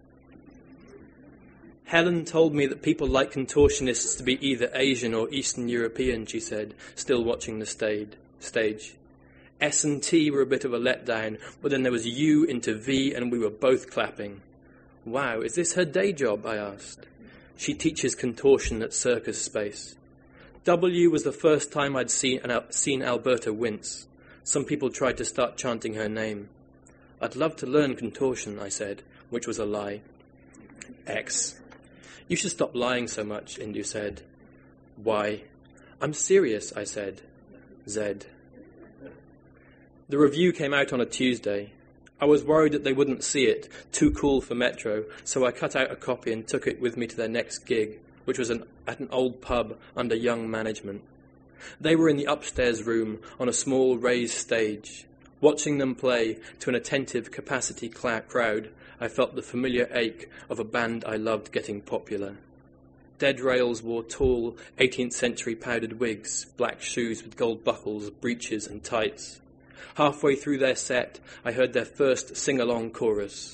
[SPEAKER 5] Helen told me that people like contortionists to be either Asian or Eastern European, she said, still watching the stage. S and T were a bit of a letdown, but then there was U into V and we were both clapping. Wow, is this her day job? I asked. She teaches contortion at Circus Space. W was the first time I'd seen Alberta wince. Some people tried to start chanting her name. I'd love to learn contortion, I said, which was a lie. X. You should stop lying so much, Indu said. Y. I'm serious, I said. Z. The review came out on a Tuesday. I was worried that they wouldn't see it, too cool for Metro, so I cut out a copy and took it with me to their next gig, which was at an old pub under young management. They were in the upstairs room on a small raised stage. Watching them play to an attentive capacity crowd, I felt the familiar ache of a band I loved getting popular. Dead Rails wore tall, 18th century powdered wigs, black shoes with gold buckles, breeches and tights. Halfway through their set, I heard their first sing-along chorus.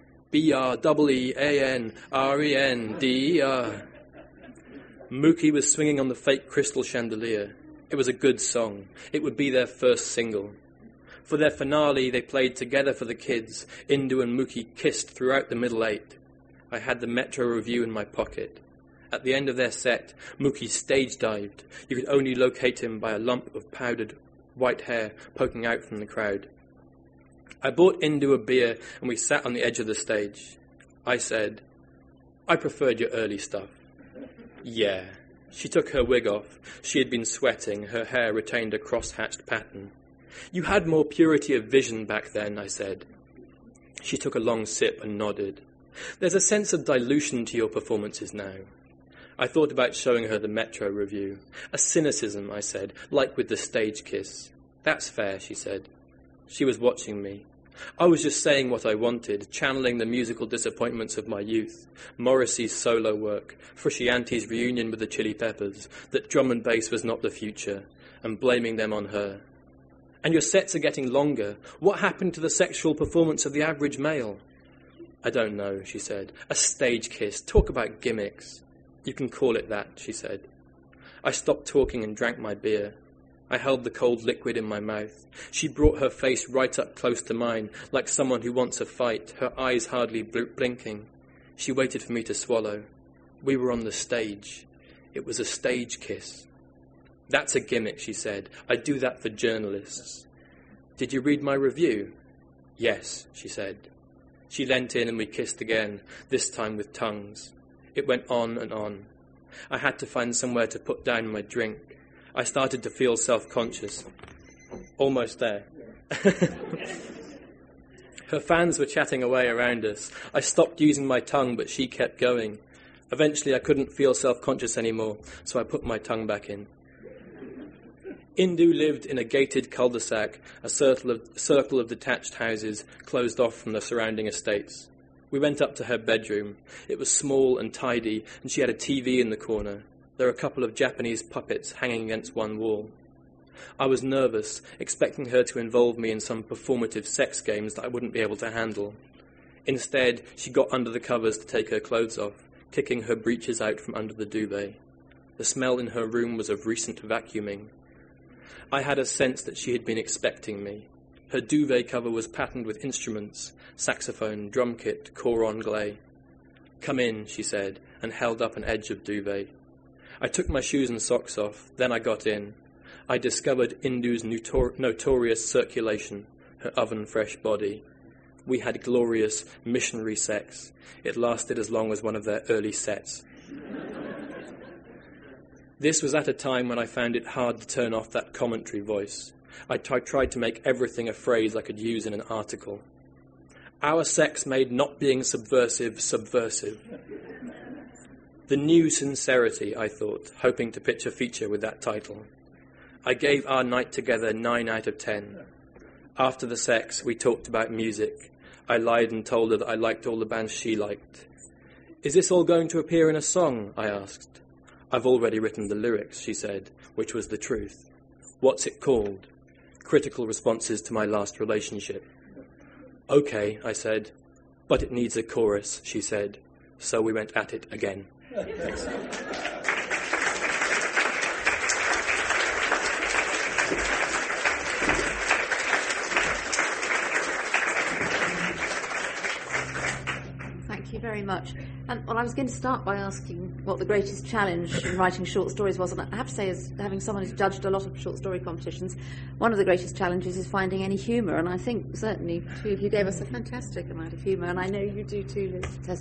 [SPEAKER 5] B-R-E-E-A-N-R-E-N-D-E-R. Mookie was swinging on the fake crystal chandelier. It was a good song. It would be their first single. For their finale, they played Together for the Kids. Indu and Mookie kissed throughout the middle eight. I had the Metro Review in my pocket. At the end of their set, Mookie stage dived. You could only locate him by a lump of powdered white hair poking out from the crowd. I bought Indu a beer and we sat on the edge of the stage. I said, I preferred your early stuff. Yeah. She took her wig off. She had been sweating. Her hair retained a cross-hatched pattern. You had more purity of vision back then, I said. She took a long sip and nodded. There's a sense of dilution to your performances now. I thought about showing her the Metro Review. A cynicism, I said, like with the stage kiss. That's fair, she said. She was watching me. I was just saying what I wanted, channeling the musical disappointments of my youth, Morrissey's solo work, Frusciante's reunion with the Chili Peppers, that drum and bass was not the future, and blaming them on her. And your sets are getting longer. What happened to the sexual performance of the average male? I don't know, she said. A stage kiss. Talk about gimmicks. You can call it that, she said. I stopped talking and drank my beer. I held the cold liquid in my mouth. She brought her face right up close to mine, like someone who wants a fight, her eyes hardly blinking. She waited for me to swallow. We were on the stage. It was a stage kiss. That's a gimmick, she said. I do that for journalists. Did you read my review? Yes, she said. She leant in and we kissed again, this time with tongues. It went on and on. I had to find somewhere to put down my drink. I started to feel self-conscious. Almost there. Her fans were chatting away around us. I stopped using my tongue, but she kept going. Eventually, I couldn't feel self-conscious anymore, so I put my tongue back in. Indu lived in a gated cul-de-sac, a circle of detached houses closed off from the surrounding estates. We went up to her bedroom. It was small and tidy, and she had a TV in the corner. There were a couple of Japanese puppets hanging against one wall. I was nervous, expecting her to involve me in some performative sex games that I wouldn't be able to handle. Instead, she got under the covers to take her clothes off, kicking her breeches out from under the duvet. The smell in her room was of recent vacuuming. I had a sense that she had been expecting me. Her duvet cover was patterned with instruments, saxophone, drum kit, cor anglais. "Come in," she said, and held up an edge of duvet. I took my shoes and socks off, then I got in. I discovered Indu's notorious circulation, her oven-fresh body. We had glorious missionary sex. It lasted as long as one of their early sets. This was at a time when I found it hard to turn off that commentary voice. I tried to make everything a phrase I could use in an article. Our sex made not being subversive, subversive. The new sincerity, I thought, hoping to pitch a feature with that title. I gave our night together 9 out of 10. After the sex, we talked about music. I lied and told her that I liked all the bands she liked. "Is this all going to appear in a song?" I asked. "I've already written the lyrics," she said, which was the truth. "What's it called?" "Critical Responses to My Last Relationship." "Okay," I said. "But it needs a chorus," she said. So we went at it again. Thanks.
[SPEAKER 2] Thank you very much. Well, I was going to start by asking what the greatest challenge in writing short stories was, and I have to say, as having someone who's judged a lot of short story competitions, one of the greatest challenges is finding any humour, and I think certainly two of you gave us a fantastic amount of humour, and I know you do too, Liz.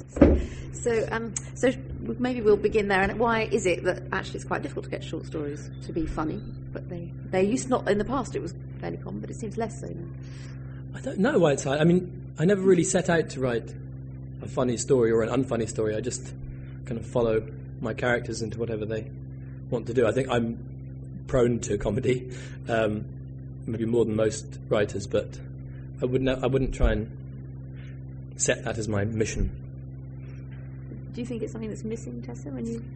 [SPEAKER 2] So maybe we'll begin there. And why is it that actually it's quite difficult to get short stories to be funny? But they used not in the past. It was fairly common, but it seems less so now.
[SPEAKER 5] I don't know why it's hard. I mean, I never really set out to write a funny story or an unfunny story. I just kind of follow my characters into whatever they want to do. I think I'm prone to comedy, maybe more than most writers, but I wouldn't try and set that as my mission.
[SPEAKER 2] Do you think it's something that's missing, Tessa, when you...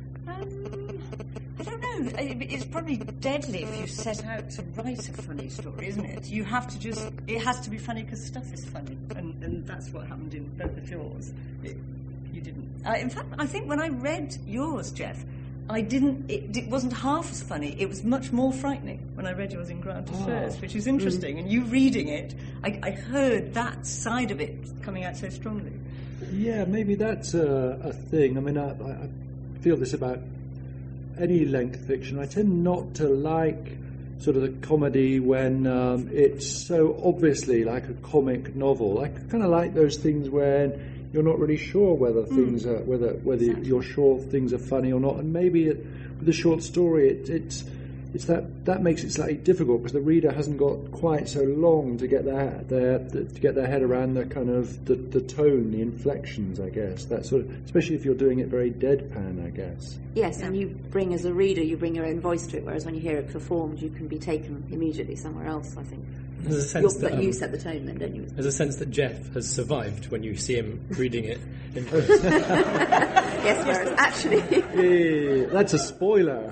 [SPEAKER 4] I don't know. It's probably deadly if you set out to write a funny story, isn't it? You have to just... It has to be funny because stuff is funny. And that's what happened in both of yours. You didn't... in fact, I think when I read yours, Jeff, I didn't... It wasn't half as funny. It was much more frightening when I read yours in Grant Affairs, which is interesting. And you reading it, I heard that side of it coming out so strongly.
[SPEAKER 3] Yeah, maybe that's a thing. I mean, I feel this about any length fiction. I tend not to like sort of the comedy when it's so obviously like a comic novel. I kind of like those things when you're not really sure whether things are whether you're sure things are funny or not. And maybe with a short story, it's that makes it slightly difficult because the reader hasn't got quite so long to get their head around the kind of the tone, the inflections, I guess. That sort of, especially if you're doing it very deadpan, I guess.
[SPEAKER 2] Yes, and you bring, as a reader, you bring your own voice to it, whereas when you hear it performed, you can be taken immediately somewhere else, I think.
[SPEAKER 5] There's a sense that
[SPEAKER 2] you set the tone then, don't you?
[SPEAKER 5] There's a sense that Jeff has survived when you see him reading it in person.
[SPEAKER 2] Yes, whereas actually...
[SPEAKER 3] Hey, that's a spoiler.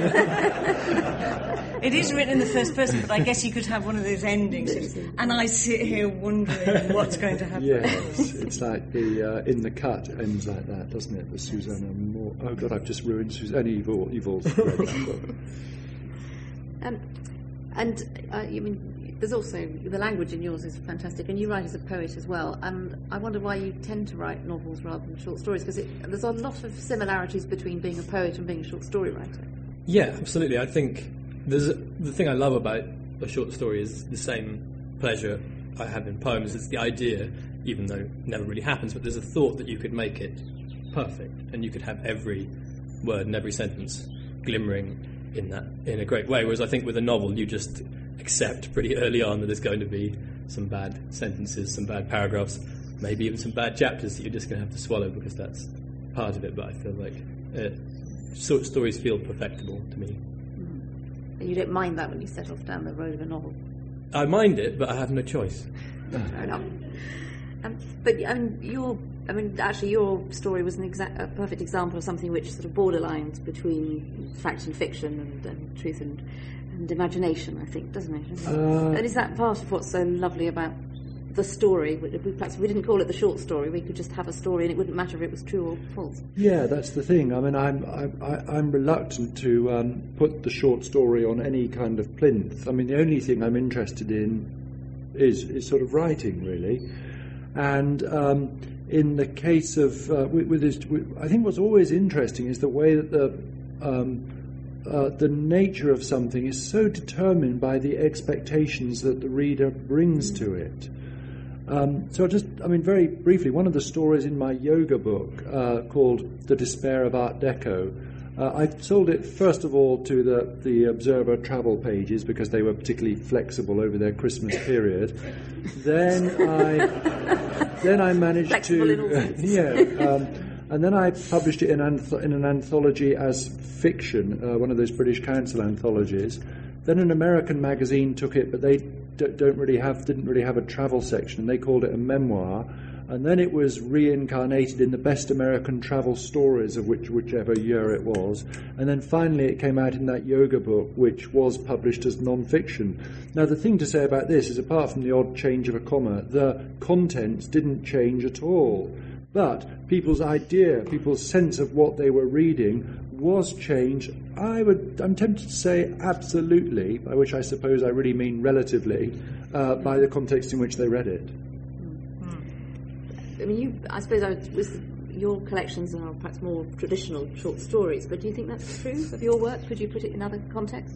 [SPEAKER 4] It is written in the first person, but I guess you could have one of those endings. And I sit here wondering what's going to happen.
[SPEAKER 3] Yes, it's like the In the Cut ends like that, doesn't it? The Susanna Moore. Oh God, I've just ruined Susanna. Evil's read that book.
[SPEAKER 2] You mean, there's also the language in yours is fantastic, and you write as a poet as well. And I wonder why you tend to write novels rather than short stories, because there's a lot of similarities between being a poet and being a short story writer.
[SPEAKER 5] Yeah, absolutely. I think the thing I love about a short story is the same pleasure I have in poems. It's the idea, even though it never really happens, but there's a thought that you could make it perfect, and you could have every word and every sentence glimmering in a great way. Whereas I think with a novel, you just accept pretty early on that there's going to be some bad sentences, some bad paragraphs, maybe even some bad chapters that you're just going to have to swallow because that's part of it. But I feel like short stories feel perfectible to me.
[SPEAKER 2] And you don't mind that when you set off down the road of a novel?
[SPEAKER 5] I mind it, but I have no choice.
[SPEAKER 2] Fair enough. But actually, your story was a perfect example of something which sort of borderlines between fact and fiction and truth and imagination, I think, doesn't it? And is that part of what's so lovely about the story? Perhaps if we didn't call it the short story, we could just have a story and it wouldn't matter if it was true or false.
[SPEAKER 3] Yeah, that's the thing. I mean, I'm reluctant to put the short story on any kind of plinth. I mean, the only thing I'm interested in is sort of writing, really. And in the case of I think what's always interesting is the way that the nature of something is so determined by the expectations that the reader brings to it. So very briefly, one of the stories in my yoga book called The Despair of Art Deco, I sold it first of all to the Observer travel pages because they were particularly flexible over their Christmas period. Then I managed
[SPEAKER 2] flexible
[SPEAKER 3] to
[SPEAKER 2] in all sense.
[SPEAKER 3] and then I published it in an anthology as fiction, one of those British Council anthologies. Then an American magazine took it, but they didn't really have a travel section. They called it a memoir. And then it was reincarnated in the Best American Travel Stories of whichever year it was. And then finally it came out in that yoga book, which was published as non-fiction. Now, the thing to say about this is, apart from the odd change of a comma, the contents didn't change at all. But people's sense of what they were reading was changed. I'm tempted to say absolutely, by which I suppose I really mean relatively, by the context in which they read it.
[SPEAKER 2] I mean, I suppose your collections are perhaps more traditional short stories, but do you think that's true of your work? Could you put it in other contexts?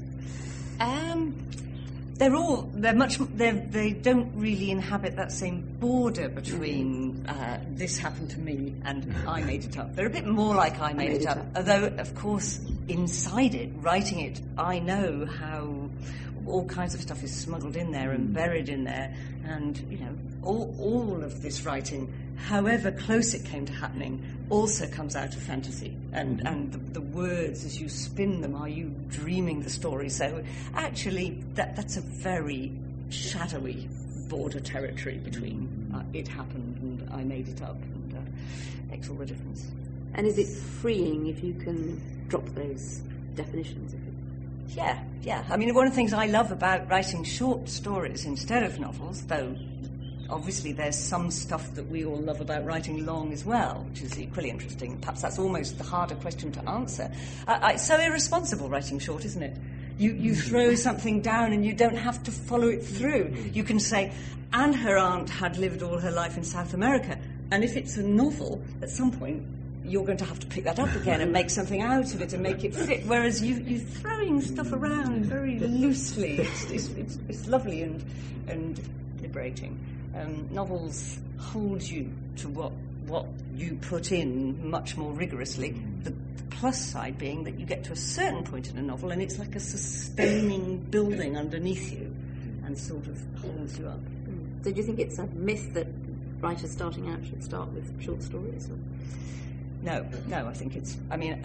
[SPEAKER 4] They don't really inhabit that same border between this happened to me and I made it up. They're a bit more like I made it up. Although, of course, inside it, writing it, I know how all kinds of stuff is smuggled in there and buried in there, and all of this writing, however close it came to happening, also comes out of fantasy, and the words as you spin them, are you dreaming the story? So actually that's a very shadowy border territory between it happened and I made it up, and makes all the difference.
[SPEAKER 2] And is it freeing if you can drop those definitions?
[SPEAKER 4] Yeah. I mean, one of the things I love about writing short stories instead of novels, though obviously there's some stuff that we all love about writing long as well, which is equally interesting. Perhaps that's almost the harder question to answer. It's so irresponsible writing short, isn't it? You throw something down and you don't have to follow it through. You can say, and her aunt had lived all her life in South America. And if it's a novel, at some point, you're going to have to pick that up again and make something out of it and make it fit. Whereas you're throwing stuff around very loosely. It's lovely and liberating. Novels hold you to what you put in much more rigorously. The plus side being that you get to a certain point in a novel and it's like a sustaining building underneath you and sort of holds you up.
[SPEAKER 2] So do you think it's a myth that writers starting out should start with short stories? Or?
[SPEAKER 4] No, I think it's... I mean,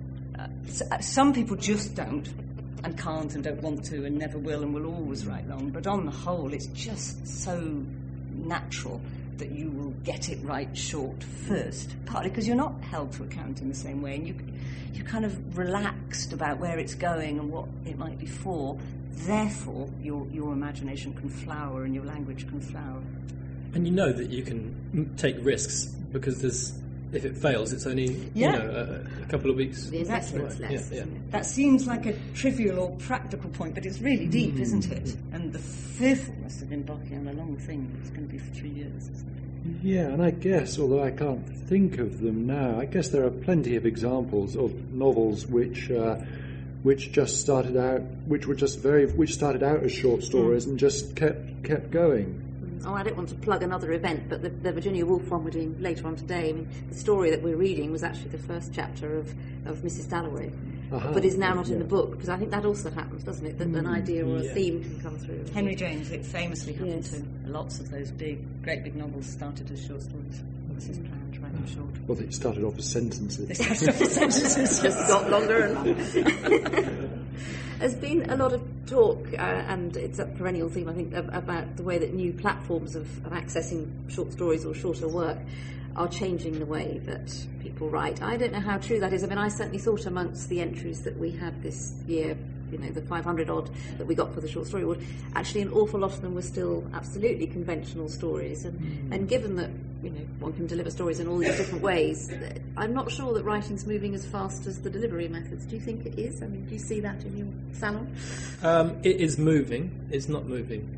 [SPEAKER 4] some people just don't and can't and don't want to and never will and will always write long, but on the whole it's just so natural that you will get it right short first, partly because you're not held to account in the same way, and you're kind of relaxed about where it's going and what it might be for. Therefore, your imagination can flower and your language can flower.
[SPEAKER 5] And you know that you can take risks because if it fails, it's only a couple of weeks.
[SPEAKER 2] The investment's less.
[SPEAKER 5] Yeah.
[SPEAKER 4] That seems like a trivial or practical point, but it's really deep, isn't it? And the fearfulness of embarking on a long thing that's going to be for 3 years, isn't it?
[SPEAKER 3] Yeah, and I guess, although I can't think of them now, I guess there are plenty of examples of novels which just started out, which started out as short stories and just kept going.
[SPEAKER 2] Oh, I don't want to plug another event, but the Virginia Woolf one we're doing later on today, I mean, the story that we're reading was actually the first chapter of Mrs. Dalloway, but is now not in the book, because I think that also happens, doesn't it, that an idea or a theme can come through.
[SPEAKER 4] Henry James, it famously happened to. lots of those great big novels started as short stories. This is planned to write them short.
[SPEAKER 3] Well, they started off as sentences.
[SPEAKER 4] They started off as sentences,
[SPEAKER 2] Just got longer and longer. There's been a lot of talk, and it's a perennial theme, I think, about the way that new platforms of accessing short stories or shorter work are changing the way that people write. I don't know how true that is. I mean, I certainly thought amongst the entries that we had this year, the 500 odd that we got for the short story award, actually an awful lot of them were still absolutely conventional stories. And given that, one can deliver stories in all these different ways, I'm not sure that writing's moving as fast as the delivery methods. Do you think it is? I mean, do you see that in your salon?
[SPEAKER 5] It is moving. It's not moving.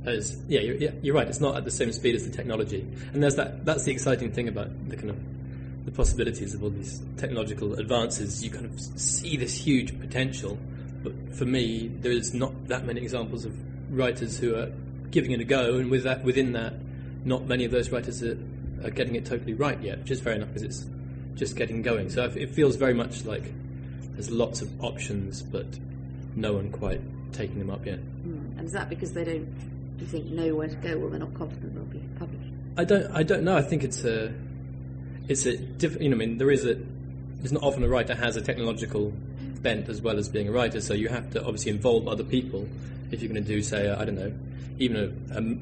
[SPEAKER 5] You're right. It's not at the same speed as the technology, and that's the exciting thing about the possibilities of all these technological advances. You kind of see this huge potential, but for me, there is not that many examples of writers who are giving it a go, and within that, not many of those writers are getting it totally right yet, which is fair enough because it's just getting going. So it feels very much like there's lots of options, but no one quite taking them up yet.
[SPEAKER 2] And is that because they don't, do you think, know where to go, or they're not confident they'll be published?
[SPEAKER 5] I don't know. I think it's a different. I mean, there's not often a writer has a technological bent as well as being a writer, so you have to obviously involve other people if you're going to do, say, I don't know, even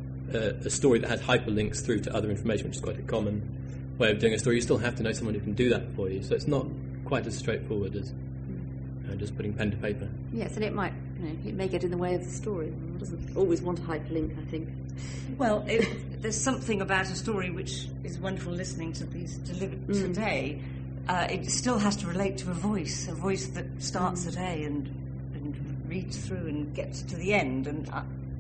[SPEAKER 5] a story that has hyperlinks through to other information, which is quite a common way of doing a story. You still have to know someone who can do that for you, so it's not quite as straightforward as just putting pen to paper.
[SPEAKER 2] Yes, and it may get in the way of the story. One doesn't always want a hyperlink, I think.
[SPEAKER 4] Well, there's something about a story which is wonderful listening to these delivered today. It still has to relate to a voice that starts a day and reads through and gets to the end. And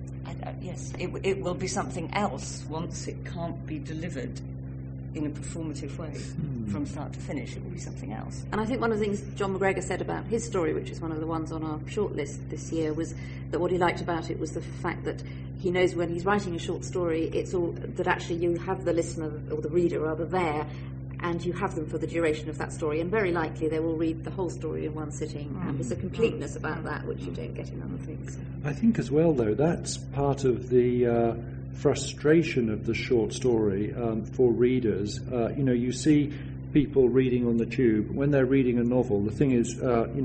[SPEAKER 4] yes, it will be something else once it can't be delivered in a performative way from start to finish. It will be something else.
[SPEAKER 2] And I think one of the things John McGregor said about his story, which is one of the ones on our shortlist this year, was that what he liked about it was the fact that he knows when he's writing a short story, it's all that actually you have the listener, or the reader rather, there, and you have them for the duration of that story, and very likely they will read the whole story in one sitting, and there's a completeness about that which you don't get in other things.
[SPEAKER 3] I think as well, though, that's part of the frustration of the short story for readers. You see people reading on the tube. When they're reading a novel, the thing is,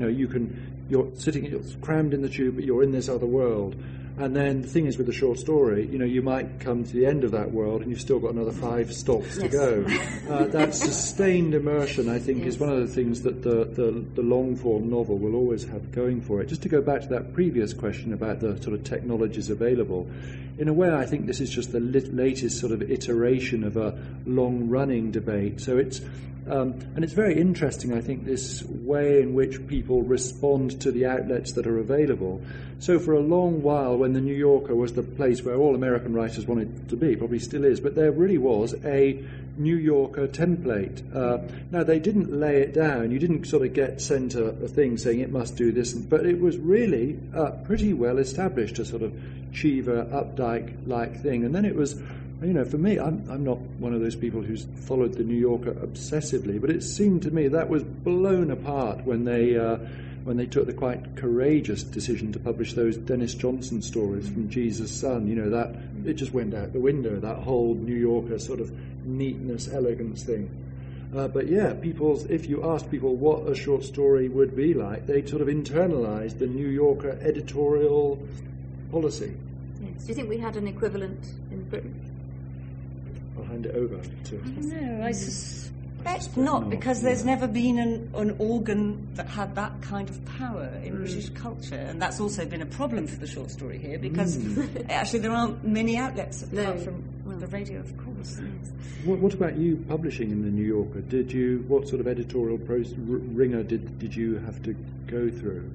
[SPEAKER 3] you're crammed in the tube, but you're in this other world. And then the thing is with the short story, you might come to the end of that world and you've still got another 5 stops to go. That sustained immersion, I think, is one of the things that the long-form novel will always have going for it. Just to go back to that previous question about the sort of technologies available, in a way I think this is just the latest sort of iteration of a long-running debate. So it's and it's very interesting, I think, this way in which people respond to the outlets that are available. So for a long while, when the New Yorker was the place where all American writers wanted to be, probably still is, but there really was a New Yorker template. Now, they didn't lay it down. You didn't sort of get sent a thing saying it must do this, but it was really pretty well established, a sort of Cheever, Updike-like thing. And then it was... for me, I'm not one of those people who's followed the New Yorker obsessively, but it seemed to me that was blown apart when they took the quite courageous decision to publish those Dennis Johnson stories from Jesus' Son. That it just went out the window, that whole New Yorker sort of neatness, elegance thing. But yeah, if you asked people what a short story would be like, they'd sort of internalised the New Yorker editorial policy.
[SPEAKER 2] Yes. Do you think we had an equivalent in Britain?
[SPEAKER 3] I'll hand it over to...
[SPEAKER 4] I don't know. I suspect not, because there's never been an organ that had that kind of power in British culture, and that's also been a problem for the short story here, because actually there aren't many outlets apart from the radio, of course. Yes.
[SPEAKER 3] What about you publishing in the New Yorker? What sort of editorial ringer did you have to go through?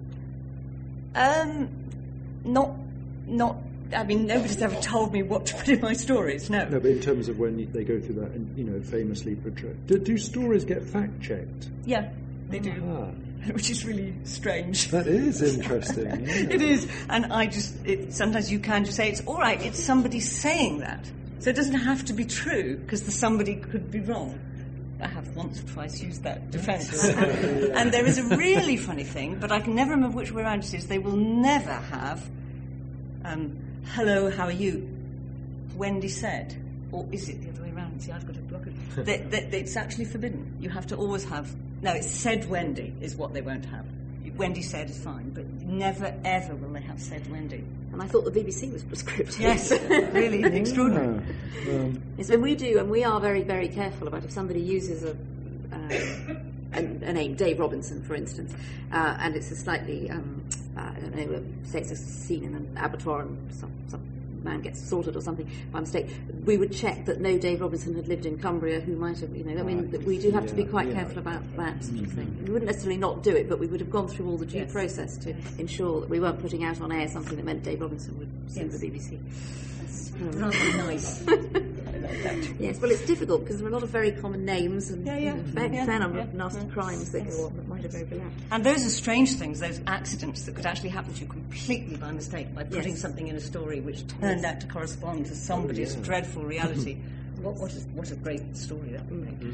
[SPEAKER 4] Not. I mean, nobody's ever told me what to put in my stories, no.
[SPEAKER 3] No, but in terms of when they go through that and, famously portrayed. Do stories get fact-checked?
[SPEAKER 4] Yeah, they do. Which is really strange.
[SPEAKER 3] That is interesting. Yeah.
[SPEAKER 4] It is. And sometimes you can just say, it's all right, it's somebody saying that. So it doesn't have to be true, because the somebody could be wrong. I have once or twice used that defence. And there is a really funny thing, but I can never remember which way around it is. They will never have... hello, how are you? Wendy said, or is it the other way around? See, I've got to block it. that it's actually forbidden. You have to always have... No, it's said Wendy is what they won't have. Wendy said is fine, but never, ever will they have said Wendy.
[SPEAKER 2] And I thought the BBC was prescriptive.
[SPEAKER 4] Yes, really extraordinary.
[SPEAKER 2] Yes, and we do, and we are very, very careful about if somebody uses a name, Dave Robinson, for instance, and it's a slightly, I don't know, say it's a scene in an abattoir and some man gets slaughtered or something by mistake, we would check that no Dave Robinson had lived in Cumbria who might have, we do have to be quite careful about that sort of thing. We wouldn't necessarily not do it, but we would have gone through all the due process to ensure that we weren't putting out on air something that meant Dave Robinson would sue the BBC.
[SPEAKER 4] Rather nice.
[SPEAKER 2] Yes, well, it's difficult because there are a lot of very common names and a fair number of nasty crimes that go on that might have overlapped.
[SPEAKER 4] And those are strange things, those accidents that could actually happen to you completely by mistake, by putting something in a story which turned out to correspond to somebody's dreadful reality. What a great story that would make.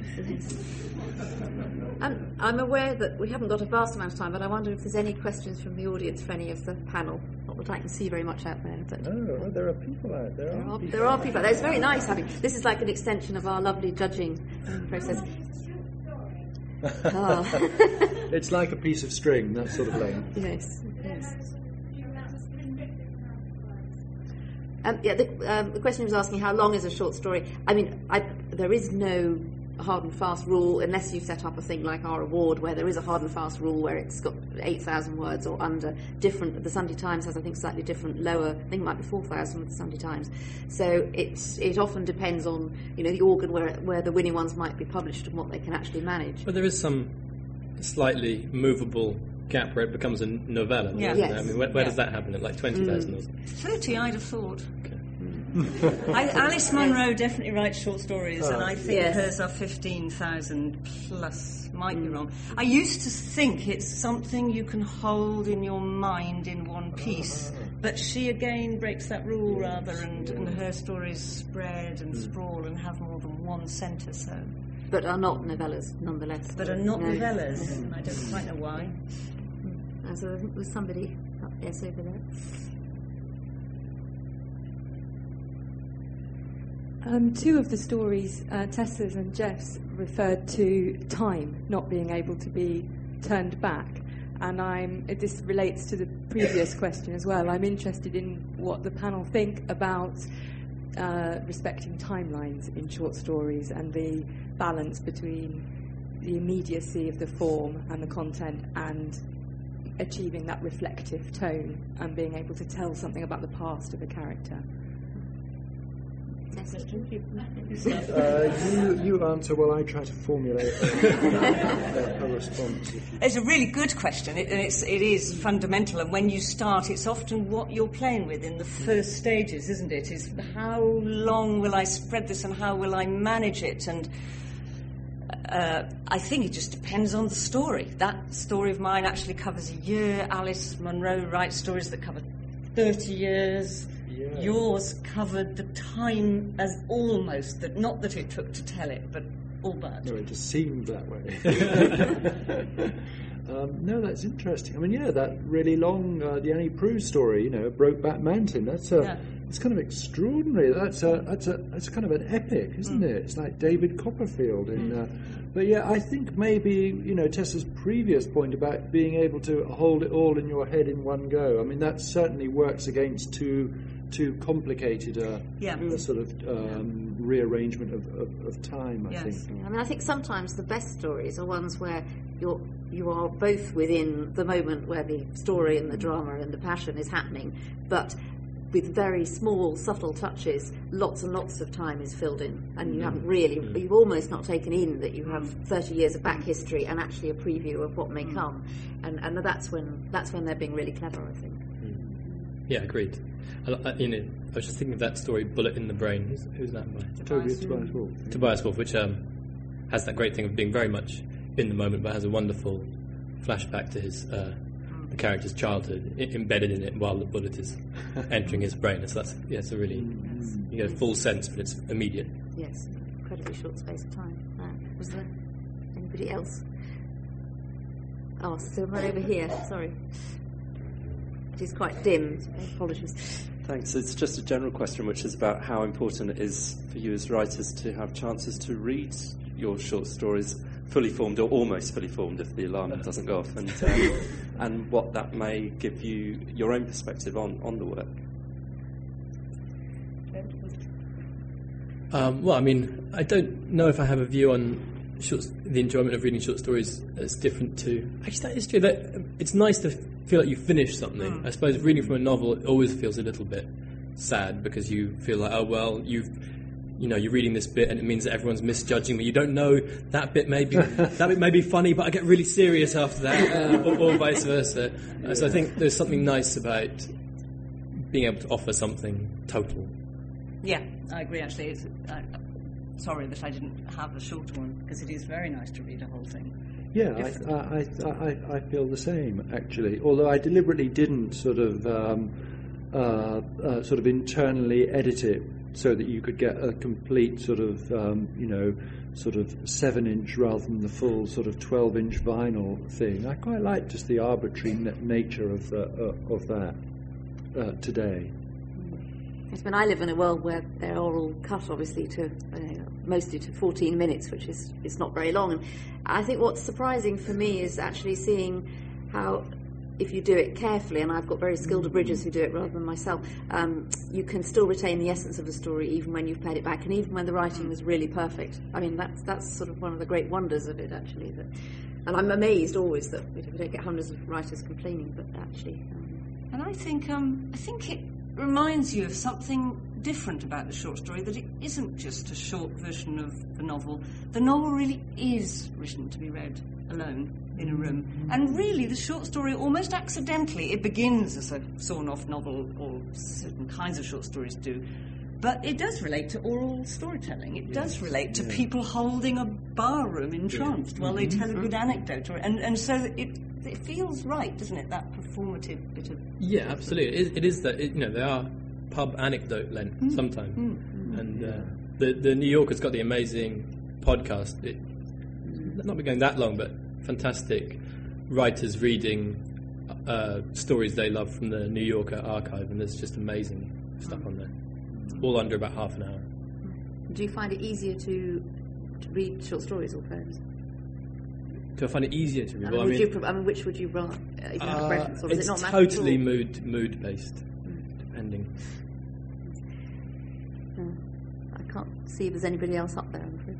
[SPEAKER 2] I'm aware that we haven't got a vast amount of time, but I wonder if there's any questions from the audience for any of the panel. Not that I can see very much out there. But
[SPEAKER 3] No, there are people out there.
[SPEAKER 2] there are people out there. It's very nice having... This is like an extension of our lovely judging process.
[SPEAKER 3] It's like a piece of string, that sort of thing.
[SPEAKER 2] Yes. The question was asking how long is a short story. I mean, there is no hard and fast rule unless you set up a thing like our award where there is a hard and fast rule where it's got 8,000 words or under. Different. The Sunday Times has, I think, slightly different lower. I think it might be 4,000 with the Sunday Times. So it often depends on the organ where the winning ones might be published and what they can actually manage.
[SPEAKER 5] But there is some slightly movable gap where it becomes a novella.
[SPEAKER 4] Yeah.
[SPEAKER 2] Yes.
[SPEAKER 5] I mean, where does that happen? At like 20,000 or something?
[SPEAKER 4] 30, I'd have thought.
[SPEAKER 5] Okay.
[SPEAKER 4] Alice Munro definitely writes short stories, and I think
[SPEAKER 2] Yes.
[SPEAKER 4] hers are 15,000 plus. Might be wrong. I used to think it's something you can hold in your mind in one piece, but she again breaks that rule rather, and her stories spread and sprawl and have more than one centre. So,
[SPEAKER 2] But are not novellas, nonetheless.
[SPEAKER 4] but are not
[SPEAKER 2] No.
[SPEAKER 4] novellas, and I don't quite know why.
[SPEAKER 2] So I think there's somebody up over there.
[SPEAKER 6] Two of the stories, Tessa's and Jeff's, referred to time not being able to be turned back. And this relates to the previous question as well. I'm interested in what the panel think about respecting timelines in short stories and the balance between the immediacy of the form and the content and achieving that reflective tone and being able to tell something about the past of a character.
[SPEAKER 3] You answer while I try to formulate a response.
[SPEAKER 4] It's a really good question, and it is fundamental. And when you start, it's often what you're playing with in the first stages, isn't it? Is how long will I spread this and how will I manage it? And I think it just depends on the story. That story of mine actually covers a year. Alice Munro writes stories that cover 30 years.
[SPEAKER 3] Yeah.
[SPEAKER 4] Yours covered the time as almost, that not that it took to tell it, but all but.
[SPEAKER 3] No, it just seemed that way. No, that's interesting. I mean, that really long, the Annie Proulx story, Brokeback Mountain. It's kind of extraordinary. That's kind of an epic, isn't it? It's like David Copperfield. But I think maybe Tessa's previous point about being able to hold it all in your head in one go. I mean, that certainly works against too complicated a sort of rearrangement of time. I think.
[SPEAKER 2] I mean, I think sometimes the best stories are ones where you are both within the moment where the story and the drama and the passion is happening, but with very small, subtle touches, lots and lots of time is filled in, and you haven't really, you've almost not taken in that you have 30 years of back history and actually a preview of what may come, and that's when they're being really clever, I think.
[SPEAKER 5] Yeah, agreed. I was just thinking of that story, Bullet in the Brain. Who's that by?
[SPEAKER 3] Tobias Wolff.
[SPEAKER 5] Tobias Wolff, which has that great thing of being very much in the moment, but has a wonderful flashback to his the character's childhood embedded in it while the bullet is entering his brain. So it's a really you get a full sense, but it's immediate.
[SPEAKER 2] Yes, incredibly short space of time. Was there anybody else? Oh, so right over here. Sorry. It is quite dim. Apologies.
[SPEAKER 7] Thanks. It's just a general question, which is about how important it is for you as writers to have chances to read your short stories fully formed or almost fully formed if the alarm doesn't go off, and what that may give you your own perspective on the work.
[SPEAKER 5] Well, I mean, I don't know if I have a view on the enjoyment of reading short stories that's different to... Actually, that is true. That it's nice to feel like you finished something. I suppose reading from a novel, it always feels a little bit sad because you feel like, oh, well, you're reading this bit and it means that everyone's misjudging me. You don't know that bit may be funny, but I get really serious after that, or vice versa. So I think there's something nice about being able to offer something total.
[SPEAKER 4] Yeah, I agree, actually. Sorry that I didn't have a short one, because it is very nice to read a whole thing.
[SPEAKER 3] Yeah, I feel the same, actually. Although I deliberately didn't sort of internally edit it so that you could get a complete sort of 7-inch rather than the full sort of 12-inch vinyl thing. I quite like just the arbitrary nature of that today.
[SPEAKER 2] Yes, I live in a world where they're all cut, obviously, to mostly to 14 minutes, which is not very long. And I think what's surprising for me is actually seeing how, if you do it carefully, and I've got very skilled abridgers who do it rather than myself, you can still retain the essence of a story even when you've played it back, and even when the writing is really perfect. I mean, that's sort of one of the great wonders of it, actually. And I'm amazed always that we don't get hundreds of writers complaining, but actually...
[SPEAKER 4] And I think it reminds you of something different about the short story, that it isn't just a short version of the novel. The novel really is written to be read alone in a room. And really, the short story, almost accidentally, it begins as a sawn-off novel, or certain kinds of short stories do, but it does relate to oral storytelling. It does relate to people holding a bar room entranced while they tell a good anecdote. And so it feels right, doesn't it, that performative bit of...
[SPEAKER 5] Yeah, absolutely. It is that, they are pub anecdote length sometimes. And the New Yorker's got the amazing podcast. It's not been going that long, but fantastic writers reading stories they love from the New Yorker archive, and there's just amazing stuff on there. All under about half an hour.
[SPEAKER 2] Do you find it easier to read short stories or poems?
[SPEAKER 5] Do I find it easier to read?
[SPEAKER 2] Which would you rather? If you have a preference, or does it not matter?
[SPEAKER 5] It's totally mood based, depending.
[SPEAKER 2] I can't see if there's anybody else up there, I'm afraid.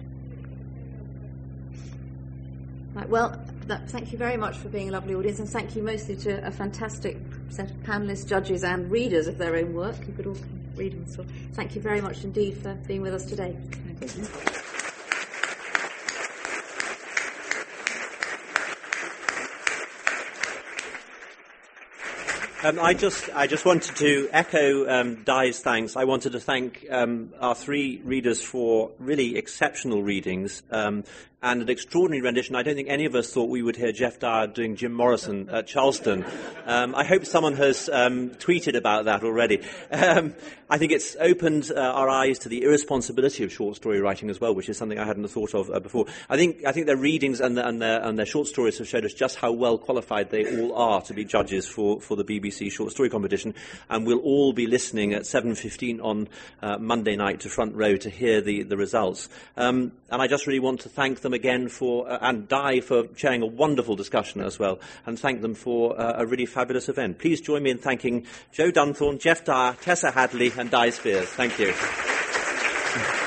[SPEAKER 2] Right, well, thank you very much for being a lovely audience, and thank you mostly to a fantastic set of panellists, judges, and readers of their own work. You could all read them. So thank you very much indeed for being with us today. Thank you.
[SPEAKER 1] I just wanted to echo Di's thanks. I wanted to thank our three readers for really exceptional readings and an extraordinary rendition. I don't think any of us thought we would hear Jeff Dyer doing Jim Morrison at Charleston. I hope someone has tweeted about that already. I think it's opened our eyes to the irresponsibility of short story writing as well, which is something I hadn't thought of before. I think their readings and their short stories have showed us just how well qualified they all are to be judges for the BBC Short Story Competition, and we'll all be listening at 7:15 on Monday night to Front Row to hear the results. And I just really want to thank them again and Di for chairing a wonderful discussion as well, and thank them for a really fabulous event. Please join me in thanking Joe Dunthorne, Jeff Dyer, Tessa Hadley and Di Spears. Thank you.